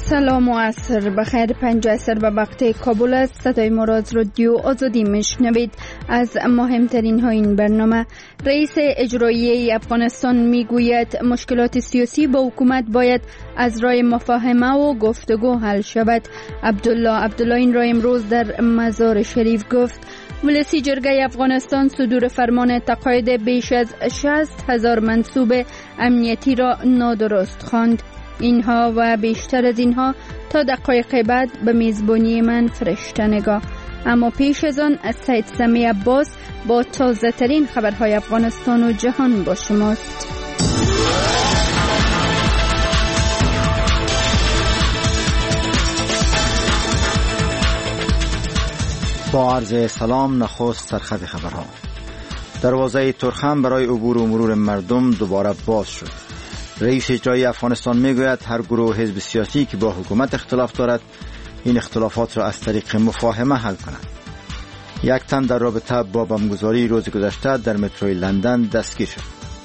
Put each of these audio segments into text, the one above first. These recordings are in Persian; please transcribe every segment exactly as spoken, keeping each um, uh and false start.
سلام و عصر بخیر. پنج عصر به وقت کابل است. صدای ما را از رادیو آزادی میشنوید. از مهمترین ها این برنامه: رئیس اجرایی افغانستان میگوید مشکلات سیاسی با حکومت باید از راه مفاهمه و گفتگو حل شود. عبدالله عبدالله این را امروز در مزار شریف گفت. ولسی جرگه افغانستان صدور فرمان تقاعد بیش از شصت هزار منصوب امنیتی را نادرست خواند. اینها و بیشتر از اینها تا دقایق بعد به میزبانی من فرشته نگاه. اما پیش از آن از سید سمی عباس با تازه ترین خبرهای افغانستان و جهان با شماست. با عرض سلام، نخست سرخط خبرها. دروازه ترخم برای عبور و مرور مردم دوباره باز شد. رئیس اجرایی افغانستان میگوید هر گروه حزب سیاسی که با حکومت اختلاف دارد این اختلافات را از طریق مفاهمه حل کند. یک تن در رابطه با بمبگذاری روز گذشته در متروی لندن دستگیر شد.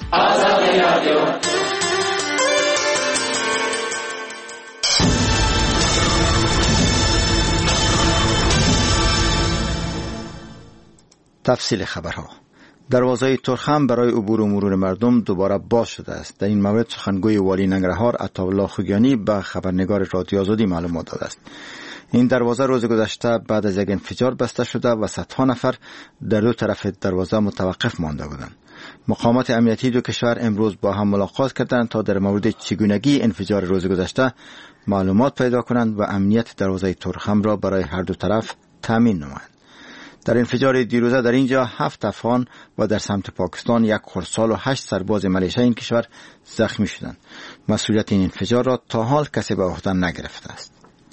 تفصیل خبرها. دروازه ترخم برای عبور و مرور مردم دوباره باز شده است. در این مورد سخنگوی والی ننگرهار عطاالله خوگیانی به خبرنگار رادیو آزادی معلومات داده است. این دروازه روز گذشته بعد از یک انفجار بسته شده و صدها نفر در دو طرف دروازه متوقف مانده بودند. مقامات امنیتی دو کشور امروز با هم ملاقات کردند تا در مورد چگونگی انفجار روز گذشته معلومات پیدا کنند و امنیت دروازه ترخم را برای هر دو طرف تامین نمایند. در انفجار دیروزه در اینجا هفت افغان و در سمت پاکستان یک خردسال و هشت سرباز ملیشه این کشور زخمی شدند. مسئولیت این انفجار را تا حال کسی به عهده نگرفته است.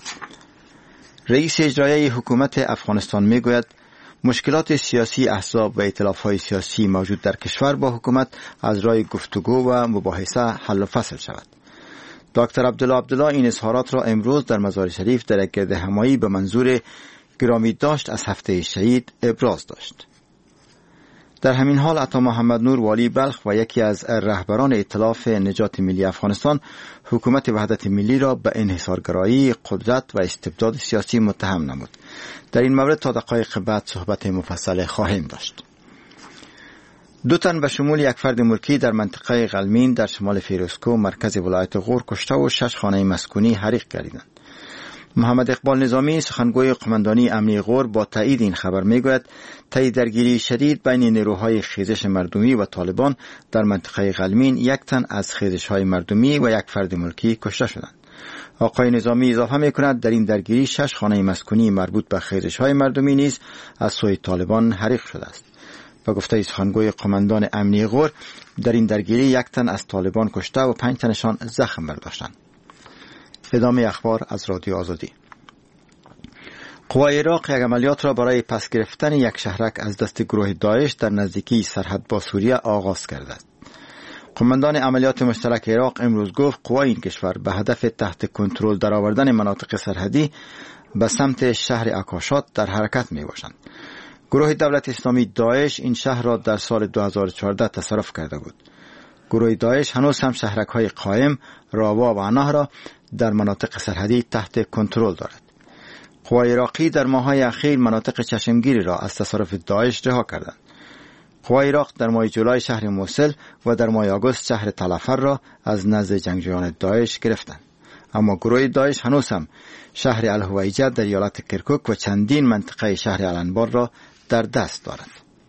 رئیس اجرایی حکومت افغانستان میگوید مشکلات سیاسی احزاب و ائتلاف‌های سیاسی موجود در کشور با حکومت از راه گفتگو و مباحثه حل و فصل شود. دکتر عبدالله عبدالله این اظهارات را امروز در مزار شریف در یک گردهمایی به منظور گرامی داشت از هفته شهید ابراز داشت. در همین حال عطا محمد نور والی بلخ و یکی از رهبران ائتلاف نجات ملی افغانستان حکومت وحدت ملی را به انحصارگرایی، قدرت و استبداد سیاسی متهم نمود. در این مورد تا دقایق بعد صحبت مفصل خواهیم داشت. دو تن به شمول یک فرد ملکی در منطقه غلمین در شمال فیروزکوه مرکز ولایت غور کشته و شش خانه مسکونی حریق گردیدند. محمد اقبال نظامی سخنگوی قماندانی امنی غور با تایید این خبر میگوید طی درگیری شدید بین نیروهای خیزش مردمی و طالبان در منطقه غلمین یک تن از خیزش‌های مردمی و یک فرد ملکی کشته شدند. آقای نظامی اضافه میکند در این درگیری شش خانه مسکونی مربوط به خیزش‌های مردمی نیز از سوی طالبان حریق شده است. به گفته سخنگوی قماندان امنی غور در این درگیری یک تن از طالبان کشته و پنج تنشان زخم برداشتند. ادامه اخبار از رادیو آزادی. قوای عراق یک عملیات را برای پس گرفتن یک شهرک از دست گروه داعش در نزدیکی سرحد با سوریه آغاز کرده است. قماندان عملیات مشترک عراق امروز گفت قوای این کشور به هدف تحت کنترل درآوردن مناطق سرحدی به سمت شهر اکاشات در حرکت می باشند. گروه دولت اسلامی داعش این شهر را در سال دو هزار و چهارده تصرف کرده بود. گروه داعش هنوز هم شهرک‌های قائم، راوا و اناه را در مناطق سرحدی تحت کنترل دارد. قوای عراقی در ماه‌های اخیر مناطق چشمگیری را از تصرف داعش رها کردند. قوای عراق در ماه جولای شهر موصل و در ماه آگوست شهر تلافر را از نزد جنگجویان داعش گرفتند. اما گروه داعش هنوز هم شهر الهویجه در ایالت کرکوک و چندین منطقه شهر الانبار را در دست دارد.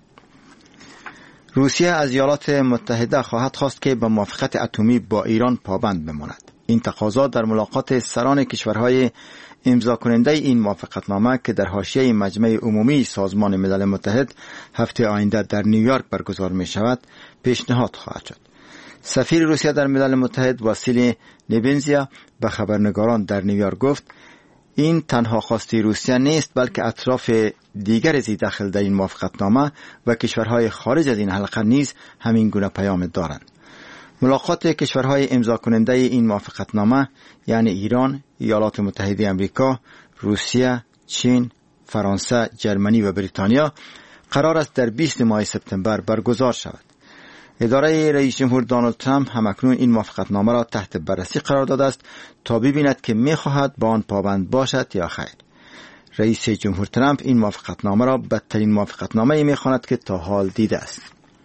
روسیه از ایالات متحده خواهد خواست که به موافقت اتمی با ایران پابند بماند. این تقاضا در ملاقات سران کشورهای امضا کننده این موافقتنامه که در حاشیه مجمع عمومی سازمان ملل متحد هفته آینده در نیویورک برگزار می شود پیشنهاد خواهد شد. سفیر روسیه در ملل متحد واسیلی نبنزیا به خبرنگاران در نیویورک گفت این تنها خواسته روسیه نیست بلکه اطراف دیگر زی داخل در این موافقتنامه و کشورهای خارج از این حلقه نیز همین گونه پیام دارند. ملاقات کشورهای امضا کننده این موافقتنامه یعنی ایران، ایالات متحده آمریکا، روسیه، چین، فرانسه، جرمنی و بریتانیا قرار است در بیست ماه سپتامبر برگزار شود. اداره رئیس جمهور دونالد ترامپ همکنون این موافقتنامه را تحت بررسی قرار داده است تا ببیند که می‌خواهد با آن پابند باشد یا خیر. رئیس جمهور ترامپ این موافقتنامه را بدترین موافقتنامه‌ای می‌خواند که تا حال دیده است.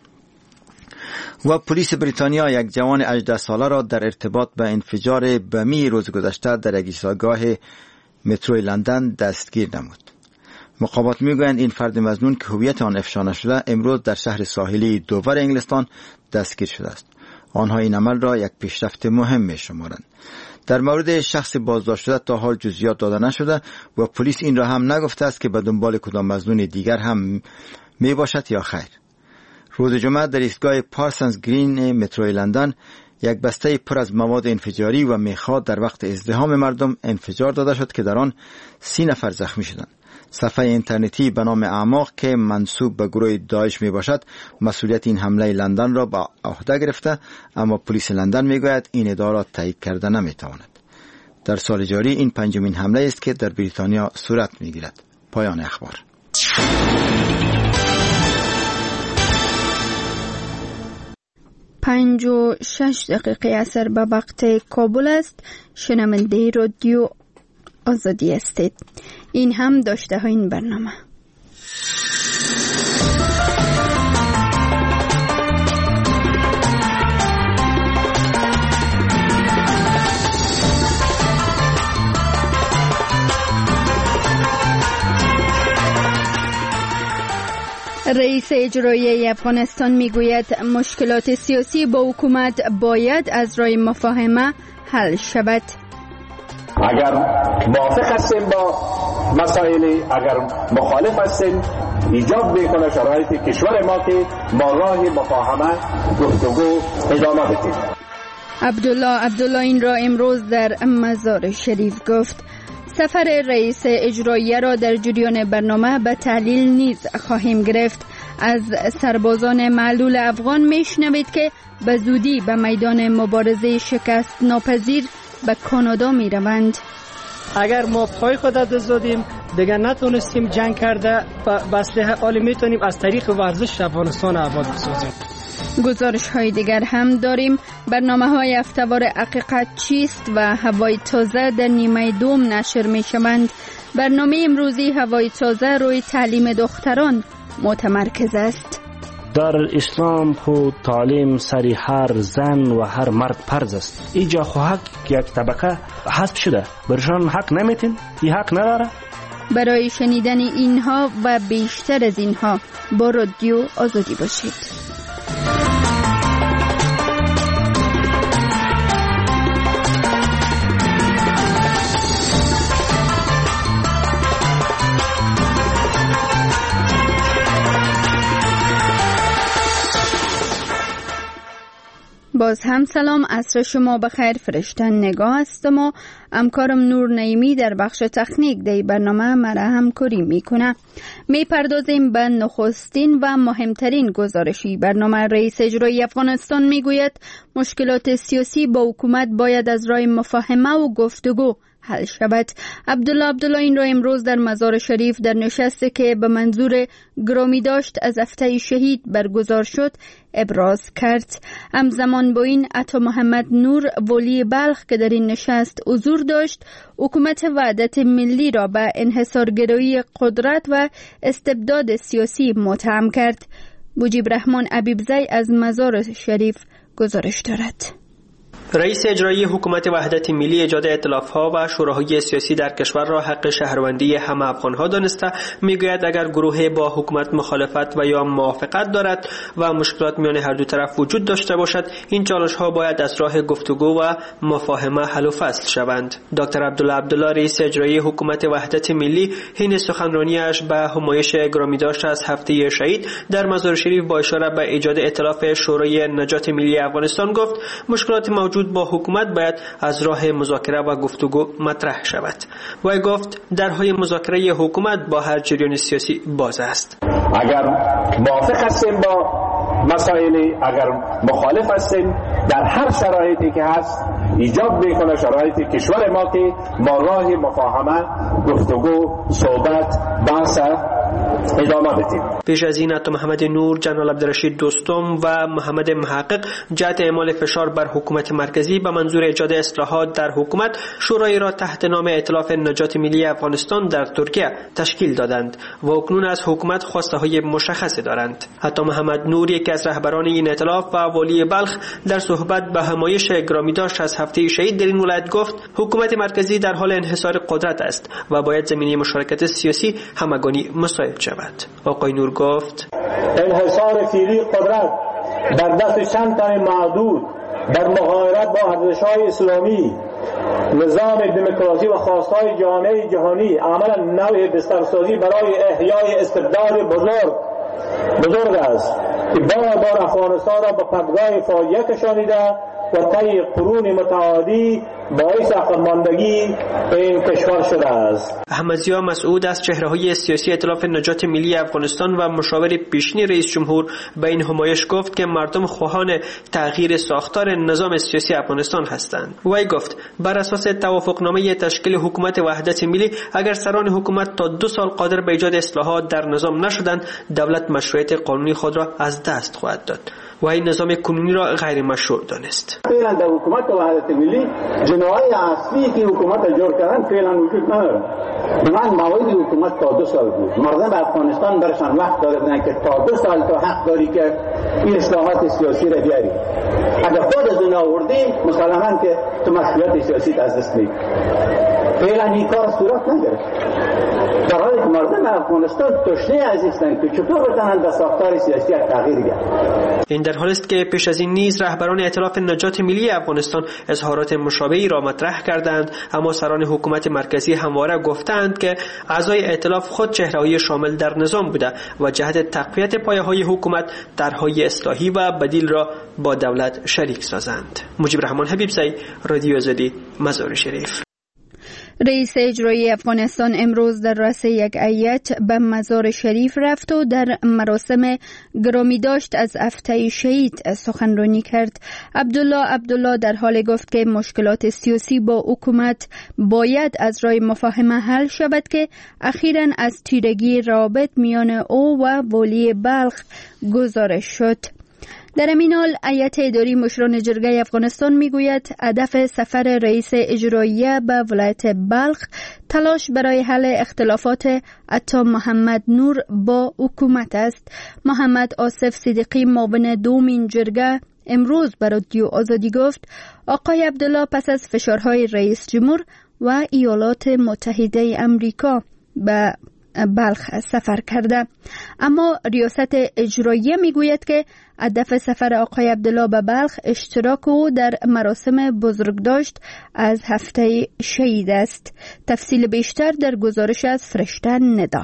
و پلیس بریتانیا یک جوان هجده ساله را در ارتباط به انفجار بمی روز گذشته در یک ایستگاه مترو لندن دستگیر نمود. مقامات میگویند این فرد مظنون که هویت آن افشا نشده امروز در شهر ساحلی دوور انگلستان دستگیر شده است. آنها این عمل را یک پیشرفت مهم می‌شمارند. در مورد شخص بازداشت شده تا حال جزئیات داده نشده و پلیس این را هم نگفته است که به دنبال کدام مظنون دیگر هم می باشد یا خیر. روز جمعه در ایستگاه پارسنز گرین مترو لندن یک بسته پر از مواد انفجاری و میخا در وقت ازدحام مردم انفجار داده شد که در آن سی نفر زخمی شدند. صفحه اینترنتی به نام اعماق که منسوب به گروه داعش می باشد مسئولیت این حمله لندن را به عهده گرفته، اما پلیس لندن می گوید این ادعا تایید کرده نمی تواند. در سال جاری این پنجمین حمله است که در بریتانیا صورت می گیرد. پایان اخبار. پنج و شش دقیقه اثر به وقت کابل است. شنونده رادیو آزادی استید. این هم داشته ها این برنامه. رئیس اجرایی افغانستان میگوید مشکلات سیاسی با حکومت باید از راه مفاهمه حل شود. اگر موافق هستیم با مسائل، اگر مخالف هستیم، ایجاب میکنه شرایط کشور ما که با راه مفاهمه گفتگو ادامه بدیم. عبدالله عبدالله این را امروز در مزار شریف گفت. سفر رئیس اجرایی را در جریان برنامه به تحلیل نیز خواهیم گرفت. از سربازان معلول افغان میشنوید که به زودی به میدان مبارزه شکست ناپذیر به کانادا می روند. اگر ما پای خود دزدیم دیگه نتونستیم جنگ کرده بسته حالی میتونیم از طریق ورزش افغانستان آباد بسازیم. گزارش های دیگر هم داریم. برنامه های هفته‌وار حقیقت چیست و هوای تازه در نیمه دوم نشر می شوند. برنامه امروزی هوای تازه روی تعلیم دختران متمرکز است. در اسلام خود تعلیم سری هر زن و هر مرد فرض است. اینجا خو حق یک طبقه حذف شده، برشان حق نمیتین، این حق نداره. برای شنیدن اینها و بیشتر از اینها با رادیو آزادی باشید. باز هم سلام، عصر شما بخیر. فرشتن نگاه هستم و همکارم نور نعیمی در بخش تکنیک دی برنامه مرا همکاری میکنه. میپردازیم به نخستین و مهمترین گزارشی برنامه. رئیس اجرایی افغانستان میگوید مشکلات سیاسی با حکومت باید از راه مفاهمه و گفتگو حل شود. عبدالله عبدالله این را امروز در مزار شریف در نشستی که به منظور گرامی داشت از هفته شهید برگزار شد ابراز کرد. همزمان با این عطا محمد نور ولی بلخ که در این نشست حضور داشت حکومت وحدت ملی را به انحصارگرایی قدرت و استبداد سیاسی متهم کرد. مجیب رحمان عبیبزی از مزار شریف گزارش دارد. رئیس اجرایی حکومت وحدت ملی ایجاد ائتلاف‌ها و شوراهای سیاسی در کشور را حق شهروندی همه افغان‌ها دانسته میگوید اگر گروهی با حکومت مخالفت و یا موافقت دارد و مشکلات میان هر دو طرف وجود داشته باشد این چالش‌ها باید از راه گفتگو و مفاهمه حل و فصل شوند. دکتر عبدالله عبدالله رئیس اجرایی حکومت وحدت ملی حین سخنرانیش به همایش گرامی داشت از هفته شهید در مزار شریف با اشاره به ایجاد ائتلاف شورای نجات ملی افغانستان گفت مشکلات موجود با حکومت باید از راه مذاکره و گفتگو مطرح شود. و گفت درهای مذاکره حکومت با هر جریان سیاسی باز است. اگر موافق هستیم با مسائل، اگر مخالف هستیم، در هر شرایطی که هست ایجاب میکنه شرایط کشور ما که با راه مفاهمه، گفتگو، صحبت، بحث ادامه بدیم. پیش از این عطا محمد نور، جنرال عبدالرشید دوستم و محمد محقق جهت اعمال فشار بر حکومت مرکزی به منظور ایجاد اصلاحات در حکومت شورایی را تحت نام ائتلاف نجات ملی افغانستان در ترکیه تشکیل دادند و اکنون از حکومت خواسته های مشخصی دارند. عطا محمد نور، یکی از رهبران این ائتلاف و والی بلخ، در صحبت به همایش گرامی داشت از هفته شهید در این ولایت گفت حکومت مرکزی در حال انحصار قدرت است و باید زمینه مشارکت سیاسی همگانی مساعد شود. آقای نور گفت انحصار فعلی قدرت در دست چند تن معدود در مغایرت با ارزش‌های اسلامی، نظام دموکراسی و خواستهای جامعه جهانی عملا نوع بسترسازی برای احیای استبداد بزرگ بزرگ است که بار بار افغانستان را به پدگاه فاجعه کشانیده و طی قرون متعادی باعث عقب ماندگی این کشور شده است. احمد ضیا مسعود از چهره‌های سیاسی ائتلاف نجات ملی افغانستان و مشاور پیشین رئیس جمهور به این همایش گفت که مردم خواهان تغییر ساختار نظام سیاسی افغانستان هستند. وی گفت بر اساس توافقنامه تشکیل حکومت وحدت ملی اگر سران حکومت تا دو سال قادر به ایجاد اصلاحات در نظام نشدند، دولت مشروعیت قانونی خود را از دست خواهد داد و این نظام کنونی را غیر مشروع دانست. فعلا در حکومت وحدت ملی جناحی اصلی که حکومت جور کردن فعلا وجود نداره. من موعد حکومت تا دو سال بود. مردم افغانستان برشان وقت دادن که تا دو سال تو حق داری که این اصلاحات سیاسی را بیاری. اگر خود از اون آوردی مسلماً که تو مشروعیت سیاسی از دست میدی. فعلا این کار صورت نگرفت. در حالی که مردم افغانستان تشنه از هستند که چطور بتوانند به ساختار سیاسی تغییر دهند. این در حالی است که پیش از این نیز رهبران ائتلاف نجات ملی افغانستان اظهارات مشابهی را مطرح کردند، اما سران حکومت مرکزی همواره گفتند که اعضای ائتلاف خود چهره‌های شامل در نظام بوده و جهت تقویت پایه‌های حکومت طرح‌های اصلاحی و بدیل را با دولت شریک سازند. مجیب رحمان حبیبزی، رادیو آزادی، مزار شریف. رئیس اجرایی افغانستان امروز در رأس یک هیئت به مزار شریف رفت و در مراسم گرامی داشت از هفته شهید سخنرانی کرد. عبدالله عبدالله در حال گفت که مشکلات سیاسی با حکومت باید از راه مفاهمه حل شود که اخیراً از تیرگی روابط میان او و والی بلخ گزارش شد. در این حال هیئت اداری مشران جرگه افغانستان میگوید هدف سفر رئیس اجرایی به ولایت بلخ تلاش برای حل اختلافات عطا محمد نور با حکومت است. محمد آصف صدیقی معاون دوم این جرگه امروز به رادیو آزادی گفت آقای عبدالله پس از فشارهای رئیس جمهور و ایالات متحده امریکا به بلخ سفر کرده، اما ریاست اجراییه میگوید که هدف سفر آقای عبدالله به بلخ اشتراک او در مراسم بزرگداشت از هفته شهید است. تفصیل بیشتر در گزارش از فرشته ندا.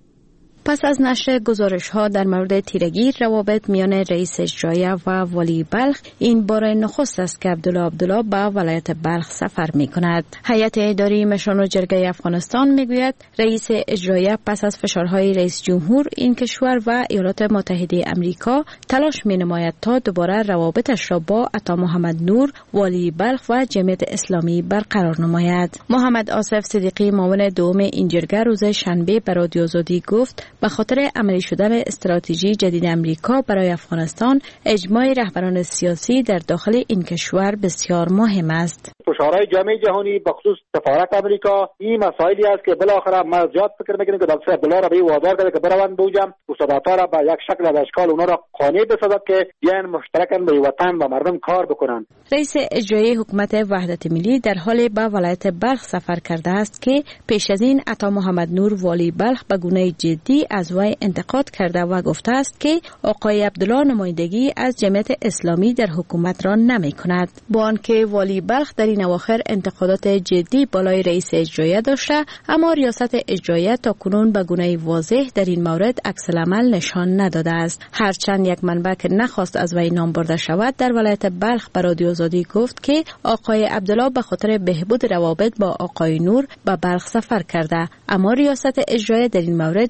پس از نشر گزارش ها در مورد تیرگی روابط میان رئیس اجرایی و والی بلخ، این بار نخست است که عبدالله عبدالله به ولایت بلخ سفر می کند. هیئت اداری مشران جرگه افغانستان می گوید رئیس اجرایی پس از فشارهای رئیس جمهور این کشور و ایالات متحده امریکا تلاش می نماید تا دوباره روابطش را با عطا محمد نور والی بلخ و جمعیت اسلامی برقرار نماید. محمد آصف صدیقی معاون دوم این جرگه روز شنبه به رادیو آزادی گفت به خاطر عملی شدن استراتژی جدید امریکا برای افغانستان، اجماع رهبران سیاسی در داخل این کشور بسیار مهم است. فشارهای جامعه جهانی به خصوص سفارت امریکا این مسائلی است که بالاخره ما زیاد فکر میکنیم که دکتر عبدالله را به وادار کرده که بروند بوجم استادات را به یک شکل از اشکال اونا را قانع بسازد که بیان مشترکاً به وطن و مردم کار بکنند. رئیس اجرایی حکومت وحدت ملی در حال به ولایت بلخ سفر کرده است که پیش از این عطا محمد نور والی بلخ به گونه جدی از وی انتقاد کرده و گفته است که آقای عبدالله نمایندگی از جمعیت اسلامی در حکومت را نمی کند. با آنکه والی بلخ در این اواخر انتقادات جدی بالای رئیس اجرایی داشته، اما ریاست اجرایی تا کنون به گونه واضح در این مورد عکس العمل نشان نداده است. هرچند یک منبع که نخواست از وی نام برده شود در ولایت بلخ به رادیو آزادی گفت که آقای عبدالله به خاطر بهبود روابط با آقای نور به بلخ سفر کرده، اما ریاست اجرایی در این مورد جزئیات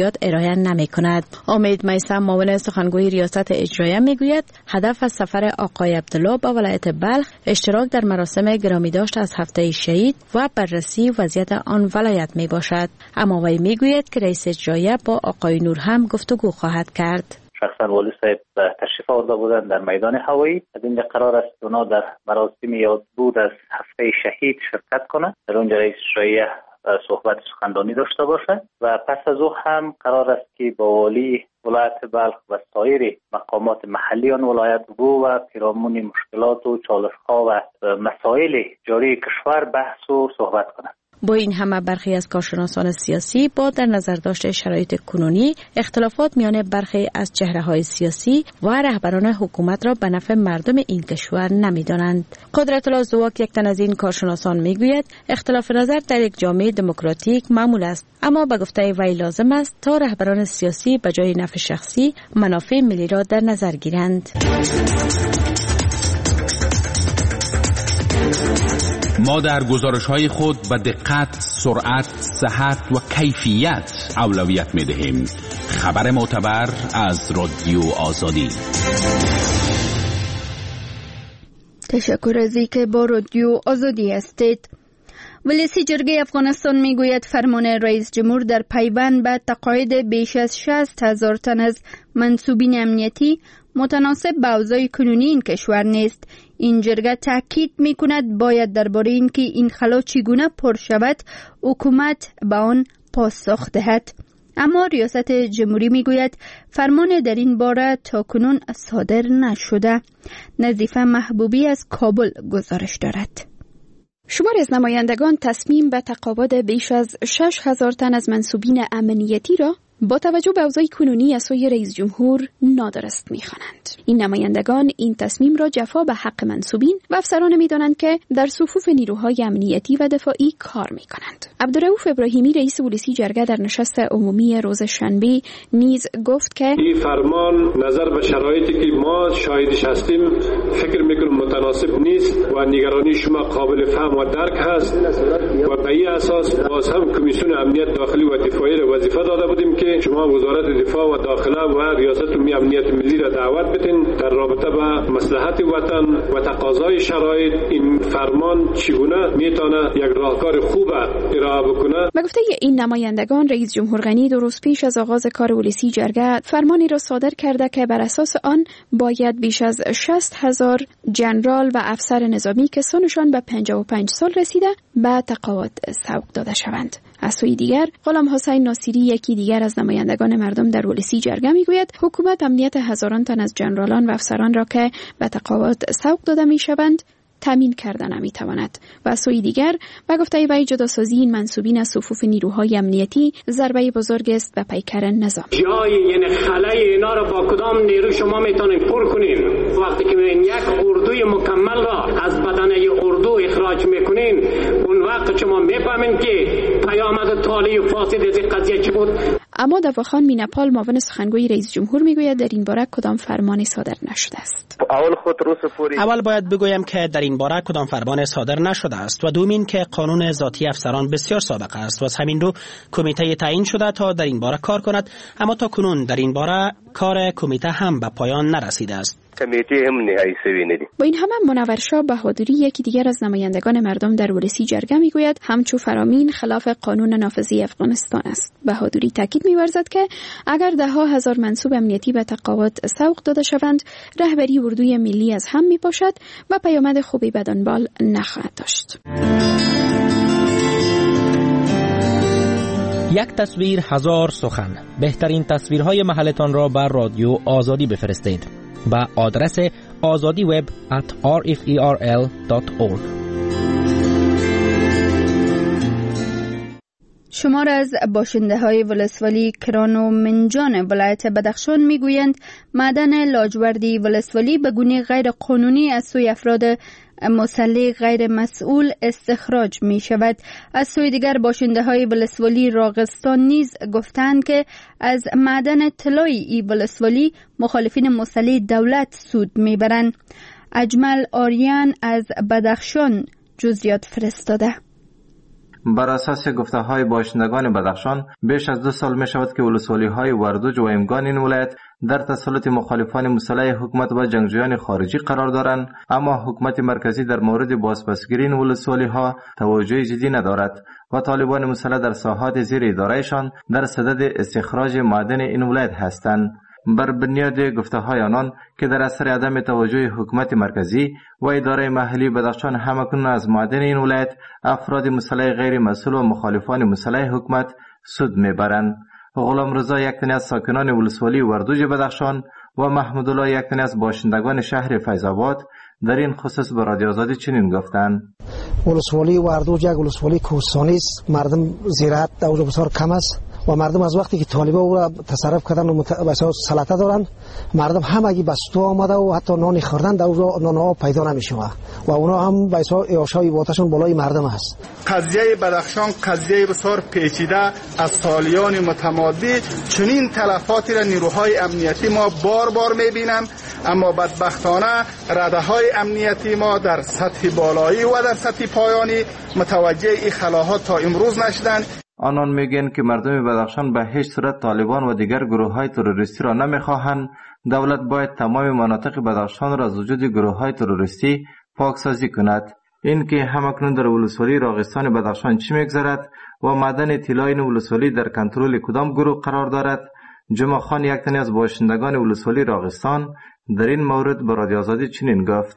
تفصیلات ارائه نمی کند. امید میثم معاون سخنگوی ریاست اجراییه میگوید هدف از سفر آقای عبدالله به ولایت بلخ اشتراک در مراسم گرامی داشت از هفته شهید و بررسی وضعیت آن ولایت می باشد. اما وی میگوید که رئیس اجراییه با آقای نور هم گفتگو خواهد کرد. شخصا والی صاحب تشریف آورده بودند در میدان هوایی. از اینجا قرار است اونا در مراسم یادبود از هفته شهید شرکت کنند. در اونجا رئیس اجراییه صحبت سخنرانی داشته باشه و پس از او هم قرار است که با والی ولایت بلخ و سایر مقامات محلی آن ولایت گو و پیرامون مشکلات و چالش‌ها و مسائل جاری کشور بحث و صحبت کنند. با این همه برخی از کارشناسان سیاسی با در نظر داشته شرایط کنونی اختلافات میان برخی از چهره‌های سیاسی و رهبران حکومت را به نفع مردم این کشور نمی‌دانند. قدرت الله زواک یک تن از این کارشناسان میگوید اختلاف نظر در یک جامعه دموکراتیک معمول است، اما به گفته وی لازم است تا رهبران سیاسی به جای نفع شخصی منافع ملی را در نظر گیرند. ما در گزارش‌های خود به دقت، سرعت، صحت و کیفیت اولویت می‌دهیم. خبر معتبر از رادیو آزادی. تشکر از اینکه با رادیو آزادی هستید. ولیسی جرگه افغانستان میگوید فرمان رئیس جمهور در پیوند به تقاعد بیش از شصت هزار تن از منصوبین امنیتی متناسب با اوضاع کنونی این کشور نیست. این جرگه تاکید میکند باید درباره اینکه این خلا چگونه پر شود حکومت به آن پاسخ دهد. اما ریاست جمهوری میگوید فرمان در این باره تاکنون صادر نشده. نظیفه محبوبی از کابل گزارش دارد. شماری از نمایندگان تصمیم به تقاعد بیش از شش هزار تن از منصوبین امنیتی را با توجه به اوضاع کنونی از سوی رئیس جمهور نادرست می‌خوانند. این نمایندگان این تصمیم را جفا به حق منصوبین و افسران می‌دانند که در صفوف نیروهای امنیتی و دفاعی کار می‌کنند. عبدالرؤوف ابراهیمی رئیس ولسی جرگه در نشست عمومی روز شنبه نیز گفت که این فرمان نظر به شرایطی که ما شاهدش هستیم فکر می‌کنم متناسب نیست و نگرانی شما قابل فهم و درک هست و به این اساس باز هم کمیسیون امنیت داخلی و دفاعی را وظیفه داده بودیم که شما وزارت دفاع و داخله و ریاست عمومی امنیت ملی را دعوت بتین در رابطه با مصلحت وطن و تقاضای شرایط این فرمان چگونه میتونه یک راهکار خوب ارائه بکنه. به گفته این نمایندگان رئیس جمهور غنی درست پیش از آغاز کار ولسی جرگه فرمانی را صادر کرده که بر اساس آن باید بیش از شصت هزار جنرال و افسر نظامی که سنشان به پنجاه و پنج سال رسیده به تقاعد سوق داده شوند. از سوی دیگر غلام حسین ناصری یکی دیگر از نمایندگان مردم در ولسی جرگه میگوید حکومت امنیت هزاران تن از جنرالان و افسران را که به تقاعد سوق داده میشوند تامین کرده نمیتواند و از سوی دیگر به گفته وی جداسازی این منصوبین از صفوف نیروهای امنیتی ضربه بزرگ است به پیکر نظام. جای یعنی خلای اینا را با کدام نیرو شما میتونید پر کنین وقتی که این یک اردوی مکمل را از بدنه اردو اخراج میکنین اون وقت شما میفهمین که پیامد طالی و فاسد از این قضیه چی بود. اما دواخان مینپال معاون سخنگوی رئیس جمهور میگوید در این باره کدام فرمانی صادر نشده است. اول خود روز فوری اول باید بگویم که در این باره کدام فرمان صادر نشده است و دومین که قانون ذاتی افسران بسیار سابق است و از همین رو کمیته تعیین شده تا در این باره کار کند، اما تا کنون در این باره کار کمیته هم به پایان نرسیده است. کمیته هم نهایی سوی ندی. با این همه منورشاه بهادری یکی دیگر از نمایندگان مردم در ولسی جرگه میگوید همچو فرامین خلاف قانون نافذی افغانستان است. بهادری تاکید می‌ورزد که اگر ده ها هزار منصوب امنیتی به تقاعد سوق داده شوند رهبری اردوی ملی از هم میپاشد و پیامد خوبی به دنبال نخواهد داشت. یک تصویر هزار سخن. بهترین تصویرهای محلتان را بر رادیو آزادی بفرستید با آدرس آزادی وب ات آر اف ای آر ال دات اورگ. شمار از باشنده های ولسوالی کران و منجان ولایت بدخشان میگویند معدن لاجوردی ولسوالی به گونه غیر قانونی از سوی افراد مسلح غیر مسئول استخراج می شود. از سوی دیگر باشنده های ولسوالی راغستان نیز گفتند که از معدن طلای ای ولسوالی مخالفین مسلح دولت سود می برند. اجمل آریان از بدخشان جزئیات فرستاده. بر اساس گفته‌های باشندگان بدخشان بیش از دو سال می شود که ولسوالی‌های وردوج و ایمگان این ولایت در تسلط مخالفان مسلح حکومت و جنگجویان خارجی قرار دارند، اما حکومت مرکزی در مورد بازپسگیری این ولسوالی‌ها توجه جدی ندارد و طالبان مسلح در ساحات زیر ادارهشان در صدد استخراج معدن این ولایت هستند. بر بنیاد گفته‌های آنان که در اثر عدم توجه حکومت مرکزی و اداره محلی بدخشان همکنون از معدن این ولایت افراد مسلح غیر مسئول و مخالفان مسلح حکومت سود میبرند. غلام رضا یک تن از ساکنان ولسوالی وردوج بدخشان و محمود الله یک تن از باشندگان شهر فیض‌آباد در این خصوص به رادیو آزادی چنین گفتند: ولسوالی وردوج یک ولسوالی کوهستانی است، مردم زراعت در اونجا بسیار کم است و مردم از وقتی که طالبان او را تصرف کردن و بسیار سلطه دارند، مردم همگی بستو آمده و حتی نان خوردن در اونجا نانها پیدا نمیشود و اونا هم بسیار اعاشای واتشون بالای مردم است. قضیه بدخشان قضیه بسیار پیچیده از سالیان متمادی، چنین تلفاتی را نیروهای امنیتی ما بار بار میبینند، اما بدبختانه رده‌های امنیتی ما در سطح بالایی و در سطح پایانی متوجه این خلاهات تا امروز نشدند. آنان میگن که مردم بدخشان به هیچ صورت طالبان و دیگر گروه‌های تروریستی را نمیخواهند. دولت باید تمام مناطق بدخشان را از وجود گروه‌های تروریستی پاکسازی کند. این که همکنون در ولسوالی راغستان بدخشان چی میگذرد و معدن طلای این ولسوالی در کنترل کدام گروه قرار دارد؟ جمعه خان یک تن از باشندگان ولسوالی راغستان در این مورد به رادیو آزادی چنین گفت: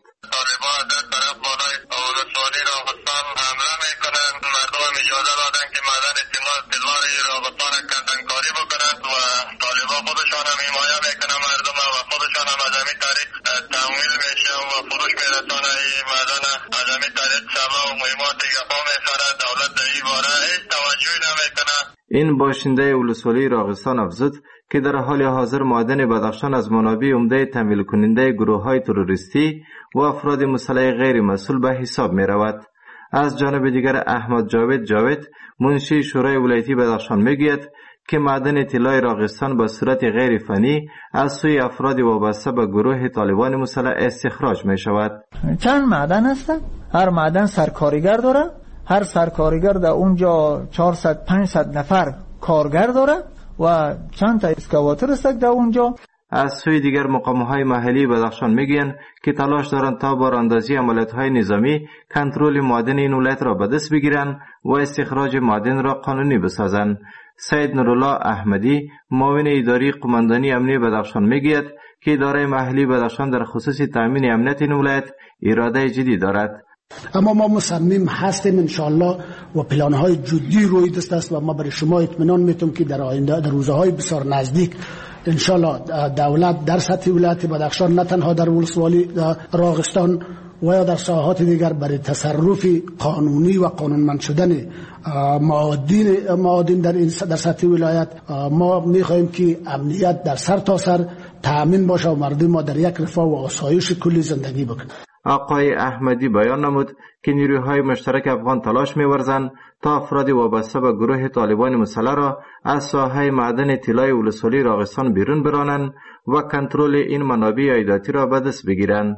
این باشنده ولسوالی راغستان افزود که در حال حاضر معدن بدخشان از منابع عمده تمویل کننده گروه‌های تروریستی و افراد مسلح غیر مسئول به حساب می رود. از جانب دیگر احمد جاوید جاوید منشی شورای ولایتی بدخشان میگوید که معدن طلای راغستان به صورت غیر فنی از سوی افراد وابسته به گروه طالبان مسلح استخراج می شود. چند معدن هستند؟ هر معدن سرکارگر داره، هر سرکارگر در اونجا چهارصد پانصد نفر کارگر داره و چند تا اسکواتر است در اونجا. از سوی دیگر مقام‌های محلی بدخشان میگن که تلاش دارند تا با راندازی عملیات‌های نظامی کنترل معدن این ولایت را به دست بگیرند و استخراج معدن را قانونی بسازند. سید نورالله احمدی معاون اداری قماندانی امنیت بدخشان میگوید که اداره محلی بدخشان در خصوص تامین امنیت این ولایت اراده جدی دارد. اما ما مصمم هستیم انشاءالله و پلان‌های جدی روی دست است و ما برای شما اطمینان میتم که در آینده در روزهای بسیار نزدیک انشاءالله دولت در سطح ولایت بدخشان نه تنها در ولسوالی راغستان و یا در ساحات دیگر برای تصرف قانونی و قانونمند شدن معادن معادن در این در سطح ولایت ما میخواهیم که امنیت در سر تا سر تامین باشه و مردم ما در یک رفاه و آسایش کلی زندگی بکنند. آقای احمدی بیان نمود که نیروهای مشترک افغان تلاش می‌ورزند تا افراد وابسته به گروه طالبان مسلح را از ساحه معدن طلای ولسوالی راغستان بیرون برانند و کنترل این منابع عایداتی را به دست بگیرند.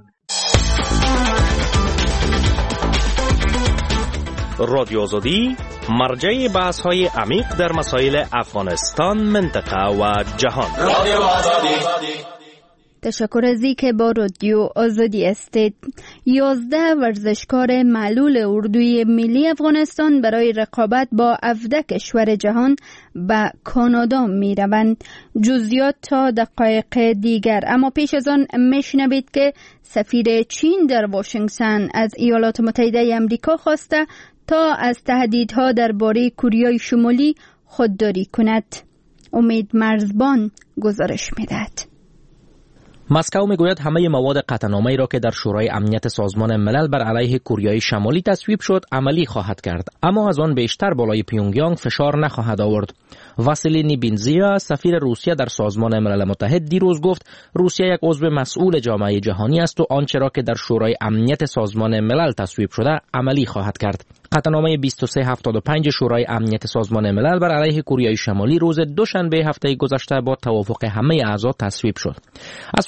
رادیو آزادی مرجع بحث‌های عمیق در مسائل افغانستان، منطقه و جهان. رادیو آزادی. تشکر از اینکه با رادیو آزادی هستید. یازده ورزشکار معلول اردوی ملی افغانستان برای رقابت با هفده کشور جهان به کانادا می روند. جزئیات تا دقایق دیگر، اما پیش از آن میشنوید که سفیر چین در واشنگتن از ایالات متحده آمریکا خواسته تا از تهدیدها درباره کره شمالی خودداری کند. امید مرزبان گزارش می‌دهد. مسکو میگوید همه مواد قطعنامه‌ای را که در شورای امنیت سازمان ملل بر علیه کره شمالی تصویب شد عملی خواهد کرد، اما از آن بیشتر بالای پیونگیانگ فشار نخواهد آورد. واسیلی نیبینزیا سفیر روسیه در سازمان ملل متحد دیروز گفت روسیه یک عضو مسئول جامعه جهانی است و آنچه را که در شورای امنیت سازمان ملل تصویب شده عملی خواهد کرد. قطعنامه بیست و سه هفتاد و پنج شورای امنیت سازمان ملل بر علیه کره شمالی روز دوشنبه هفته گذشته با توافق همه اعضا تصویب شد. از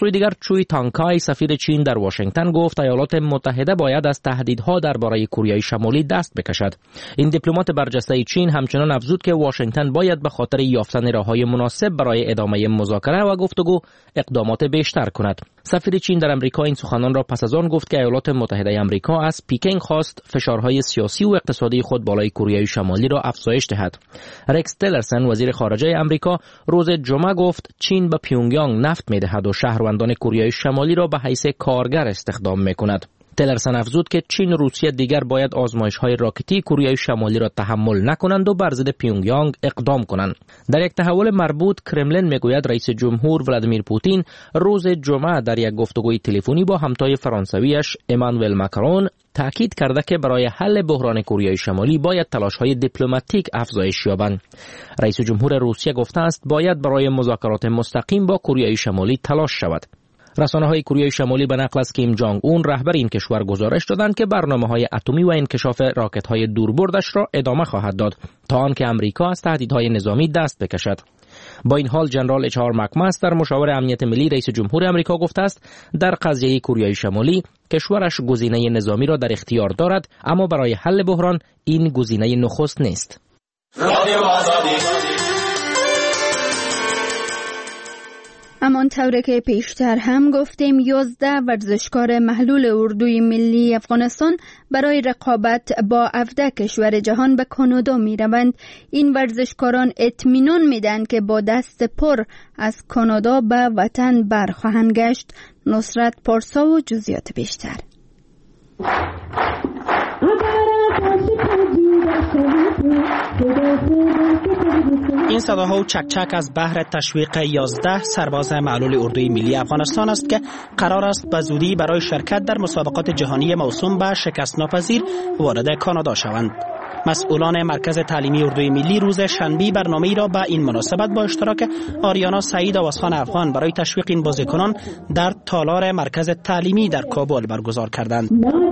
سوی دیگر چوی تانکای سفیر چین در واشنگتن گفت ایالات متحده باید از تهدیدها درباره کره شمالی دست بکشد. این دیپلمات برجسته چین همچنان افزود که واشنگتن باید به خاطر یافتن راههای مناسب برای ادامه مذاکره و گفتگو اقدامات بیشتر کند. سفیر چین در امریکا این سخنان را پس از آن گفت که ایالات متحده آمریکا از پکین خواست فشارهای سیاسی و اقتصادی خود بالای کره شمالی را افزایش دهد. رکس تیلرسن وزیر خارجه آمریکا روز جمعه گفت چین به پیونگیانگ نفت می‌دهد و شهروندان کره شمالی را به حیث کارگر استخدام می‌کند. تیلرسن افزود که چین و روسیه دیگر باید آزمایش‌های راکتی کره شمالی را تحمل نکنند و بر ضد پیونگیانگ اقدام کنند. در یک تحول مربوط کرملین میگوید رئیس جمهور ولادیمیر پوتین روز جمعه در یک گفتگوی تلفنی با همتای فرانسویش امانوئل ماکرون تاکید کرده که برای حل بحران کره شمالی باید تلاش‌های دیپلماتیک افزایش یابند. رئیس جمهور روسیه گفته است باید برای مذاکرات مستقیم با کره شمالی تلاش شود. رسانه‌های کره شمالی به نقل از کیم جانگ اون رهبر این کشور گزارش دادند که برنامه‌های اتمی و انکشاف راکت‌های دوربردش را ادامه خواهد داد تا آنکه آمریکا از تهدیدهای نظامی دست بکشد. با این حال جنرال اچ آر مکماستر در مشاور امنیت ملی رئیس جمهور آمریکا گفته است در قضیه کره شمالی کشورش گزینه نظامی را در اختیار دارد، اما برای حل بحران این گزینه نخست نیست. همان طوری که پیشتر هم گفتیم یازده ورزشکار محلول اردوی ملی افغانستان برای رقابت با هفده کشور جهان به کانادا می روند. این ورزشکاران اطمینان می دهند که با دست پر از کانادا به وطن برخواهند گشت. نصرت پارسا و جزئیات بیشتر. این صداها و چکچک از بحر تشویق یازده سرباز معلول اردوی ملی افغانستان است که قرار است به زودی برای شرکت در مسابقات جهانی موسوم به شکست ناپذیر وارد کانادا شوند. مسئولان مرکز تعلیمی اردوی ملی روز شنبه برنامه‌ای را به این مناسبت با اشتراک آریانا سعید و واسخان افغان برای تشویق این بازیکنان در تالار مرکز تعلیمی در کابل برگزار کردند.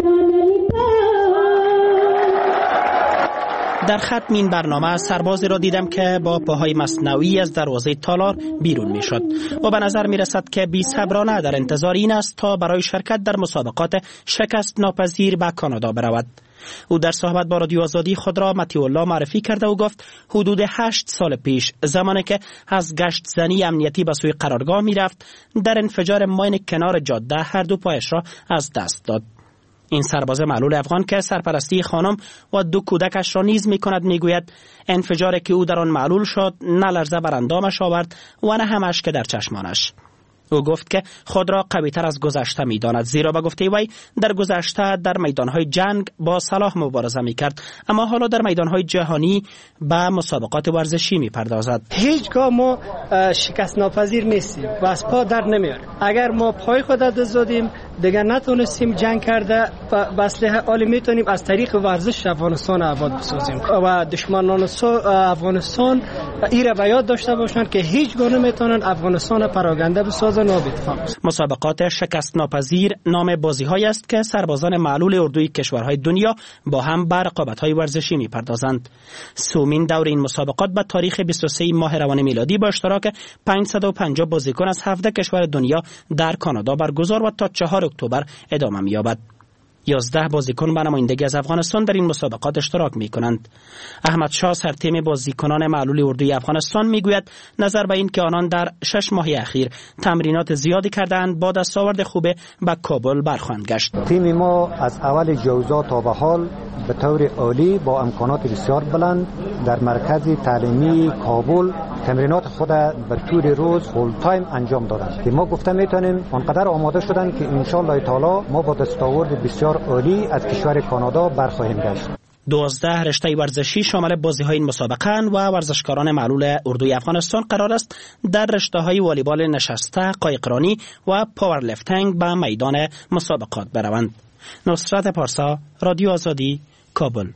در ختم این برنامه سربازی را دیدم که با پاهای مصنوعی از دروازه تالار بیرون می شد و به نظر می رسد که بی صبرانه در انتظار این است تا برای شرکت در مسابقات شکست ناپذیر به کانادا برود. او در صحبت با رادیو آزادی خود را مطیع الله معرفی کرده و گفت حدود هشت سال پیش زمانی که از گشت زنی امنیتی به سوی قرارگاه می رفت در انفجار ماین کنار جاده هر دو پایش را از دست داد. این سرباز معلول افغان که سرپرستی خانم و دو کودکش را نیز می کند می گوید انفجاری که او در آن معلول شد نه لرزه بر اندامش آورد و نه هم اشک در چشمانش. او گفت که خود را قوی‌تر از گذشته می داند، زیرا به گفته وی در گذشته در میدانهای جنگ با سلاح مبارزه می کرد، اما حالا در میدانهای جهانی به مسابقات ورزشی می پردازد. هیچگاه ما شکست ناپذیر نیستیم و از پا در نمیاریم. اگر ما پای خود دادیم دیگه نتونستیم جنگ کرده و اسلحه عالی میتونیم از طریق ورزش افغانستان آباد بسازیم و دشمنان افغانستان این را به یاد داشته باشند که هیچ گونه نمیتونن افغانستان پراگنده بسازن و بتفاهم. مسابقات شکست ناپذیر نام بازی‌هایی است که سربازان معلول اردوی کشورهای دنیا با هم به رقابت‌های ورزشی می‌پردازند. سومین دور این مسابقات به تاریخ بیست و سه ماه روان میلادی با اشتراک پانصد و پنجاه بازیکن از هفده کشور دنیا در کانادا برگزار و تا چهارم اکتبر ادامه می‌یابد. یازده بازیکن به نمایندگی از افغانستان در این مسابقات اشتراک می‌کنند. احمد شاه سرتیم بازیکنان معلول اردوی افغانستان می‌گوید نظر به این که آنان در شش ماه اخیر تمرینات زیادی کردند با دستاورد خوب به کابل برخواهند گشت. تیم ما از اول جوزا تا به حال به طور عالی با امکانات بسیار بلند در مرکز تعلیمی کابل تمرینات خود به طور روز فول تایم انجام دادند که ما گفته میتونیم آنقدر آماده شدن که ان شاء الله تعالی ما با دستاورد بسیار عالی از کشور کانادا برخواهیم گشت. دوازده رشته ورزشی شامل بازی‌های این مسابقه و ورزشکاران معلول اردوی افغانستان قرار است در رشته‌های والیبال نشسته، قایقرانی و پاورلیفتینگ به میدان مسابقات بروند. نصرت پارسا، رادیو آزادی، کابل.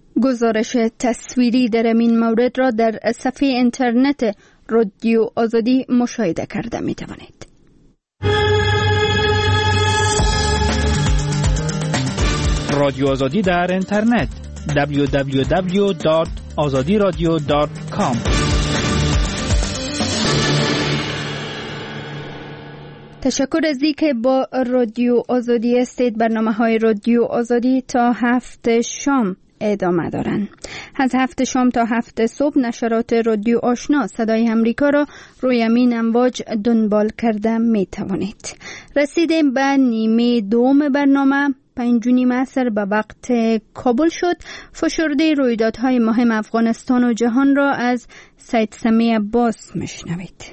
گزارش تصویری در این مورد را در صفحه اینترنت رادیو آزادی مشاهده کرده می توانید. رادیو آزادی در اینترنت دبلیو دبلیو دبلیو دات آزادی رادیو دات کام. تشکر از اینکه با رادیو آزادی هستید. برنامه های رادیو آزادی تا هفت شام ادامه دارن. از هفت شام تا هفت صبح نشرات رادیو آشنا صدای امریکا را روی امین امواج دنبال کرده می توانید. رسیدیم به نیمه دوم برنامه. پنج و نیم عصر به وقت کابل شد. فشرده رویدادهای مهم افغانستان و جهان را از سید سمی عباس میشنوید.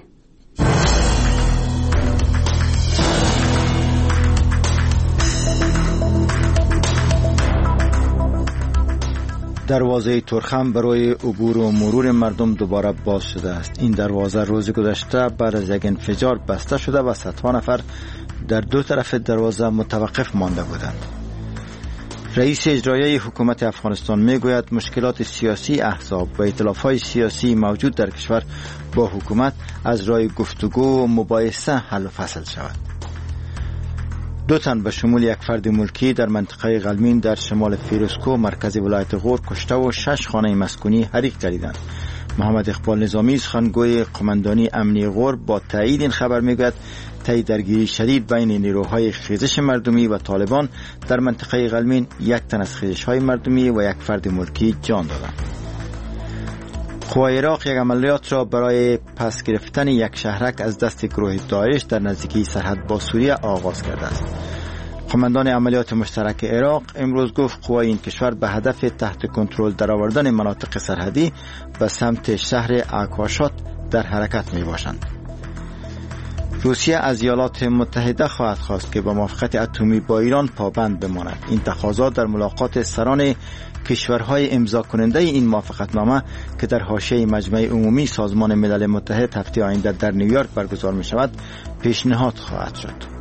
دروازه ترخم برای عبور و مرور مردم دوباره باز شده است. این دروازه روز گذشته بعد از یک انفجار بسته شده و صدها نفر در دو طرف دروازه متوقف مانده بودند. رئیس اجرایی حکومت افغانستان میگوید مشکلات سیاسی احزاب و ائتلاف‌های سیاسی موجود در کشور با حکومت از راه گفتگو و مباحثه حل و فصل شود. دو تن به شمول یک فرد ملکی در منطقه غلمین در شمال فیروزکوه مرکز ولایت غور کشته و شش خانه مسکونی حریق گردیدند. محمد اقبال نظامی سخنگوی قماندانی امنی غور با تایید این خبر میگوید طی درگیری شدید بین نیروهای خیزش مردمی و طالبان در منطقه غلمین یک تن از خیزش‌های مردمی و یک فرد ملکی جان دادند. قوای عراق یک عملیات را برای پس گرفتن یک شهرک از دست گروه داعش در نزدیکی سرحد با سوریه آغاز کرده است. قماندان عملیات مشترک عراق امروز گفت قوای این کشور به هدف تحت کنترل درآوردن مناطق سرحدی به سمت شهر اکواشات در حرکت می باشند. روسیه از ایالات متحده خواهد خواست که به موافقت اتمی با ایران پابند بماند. این تقاضا در ملاقات سران کشورهای امضا کننده این موافقتنامه که در حاشیه مجمع عمومی سازمان ملل متحد هفته آینده در نیویورک برگزار می شود پیشنهاد خواهد شد.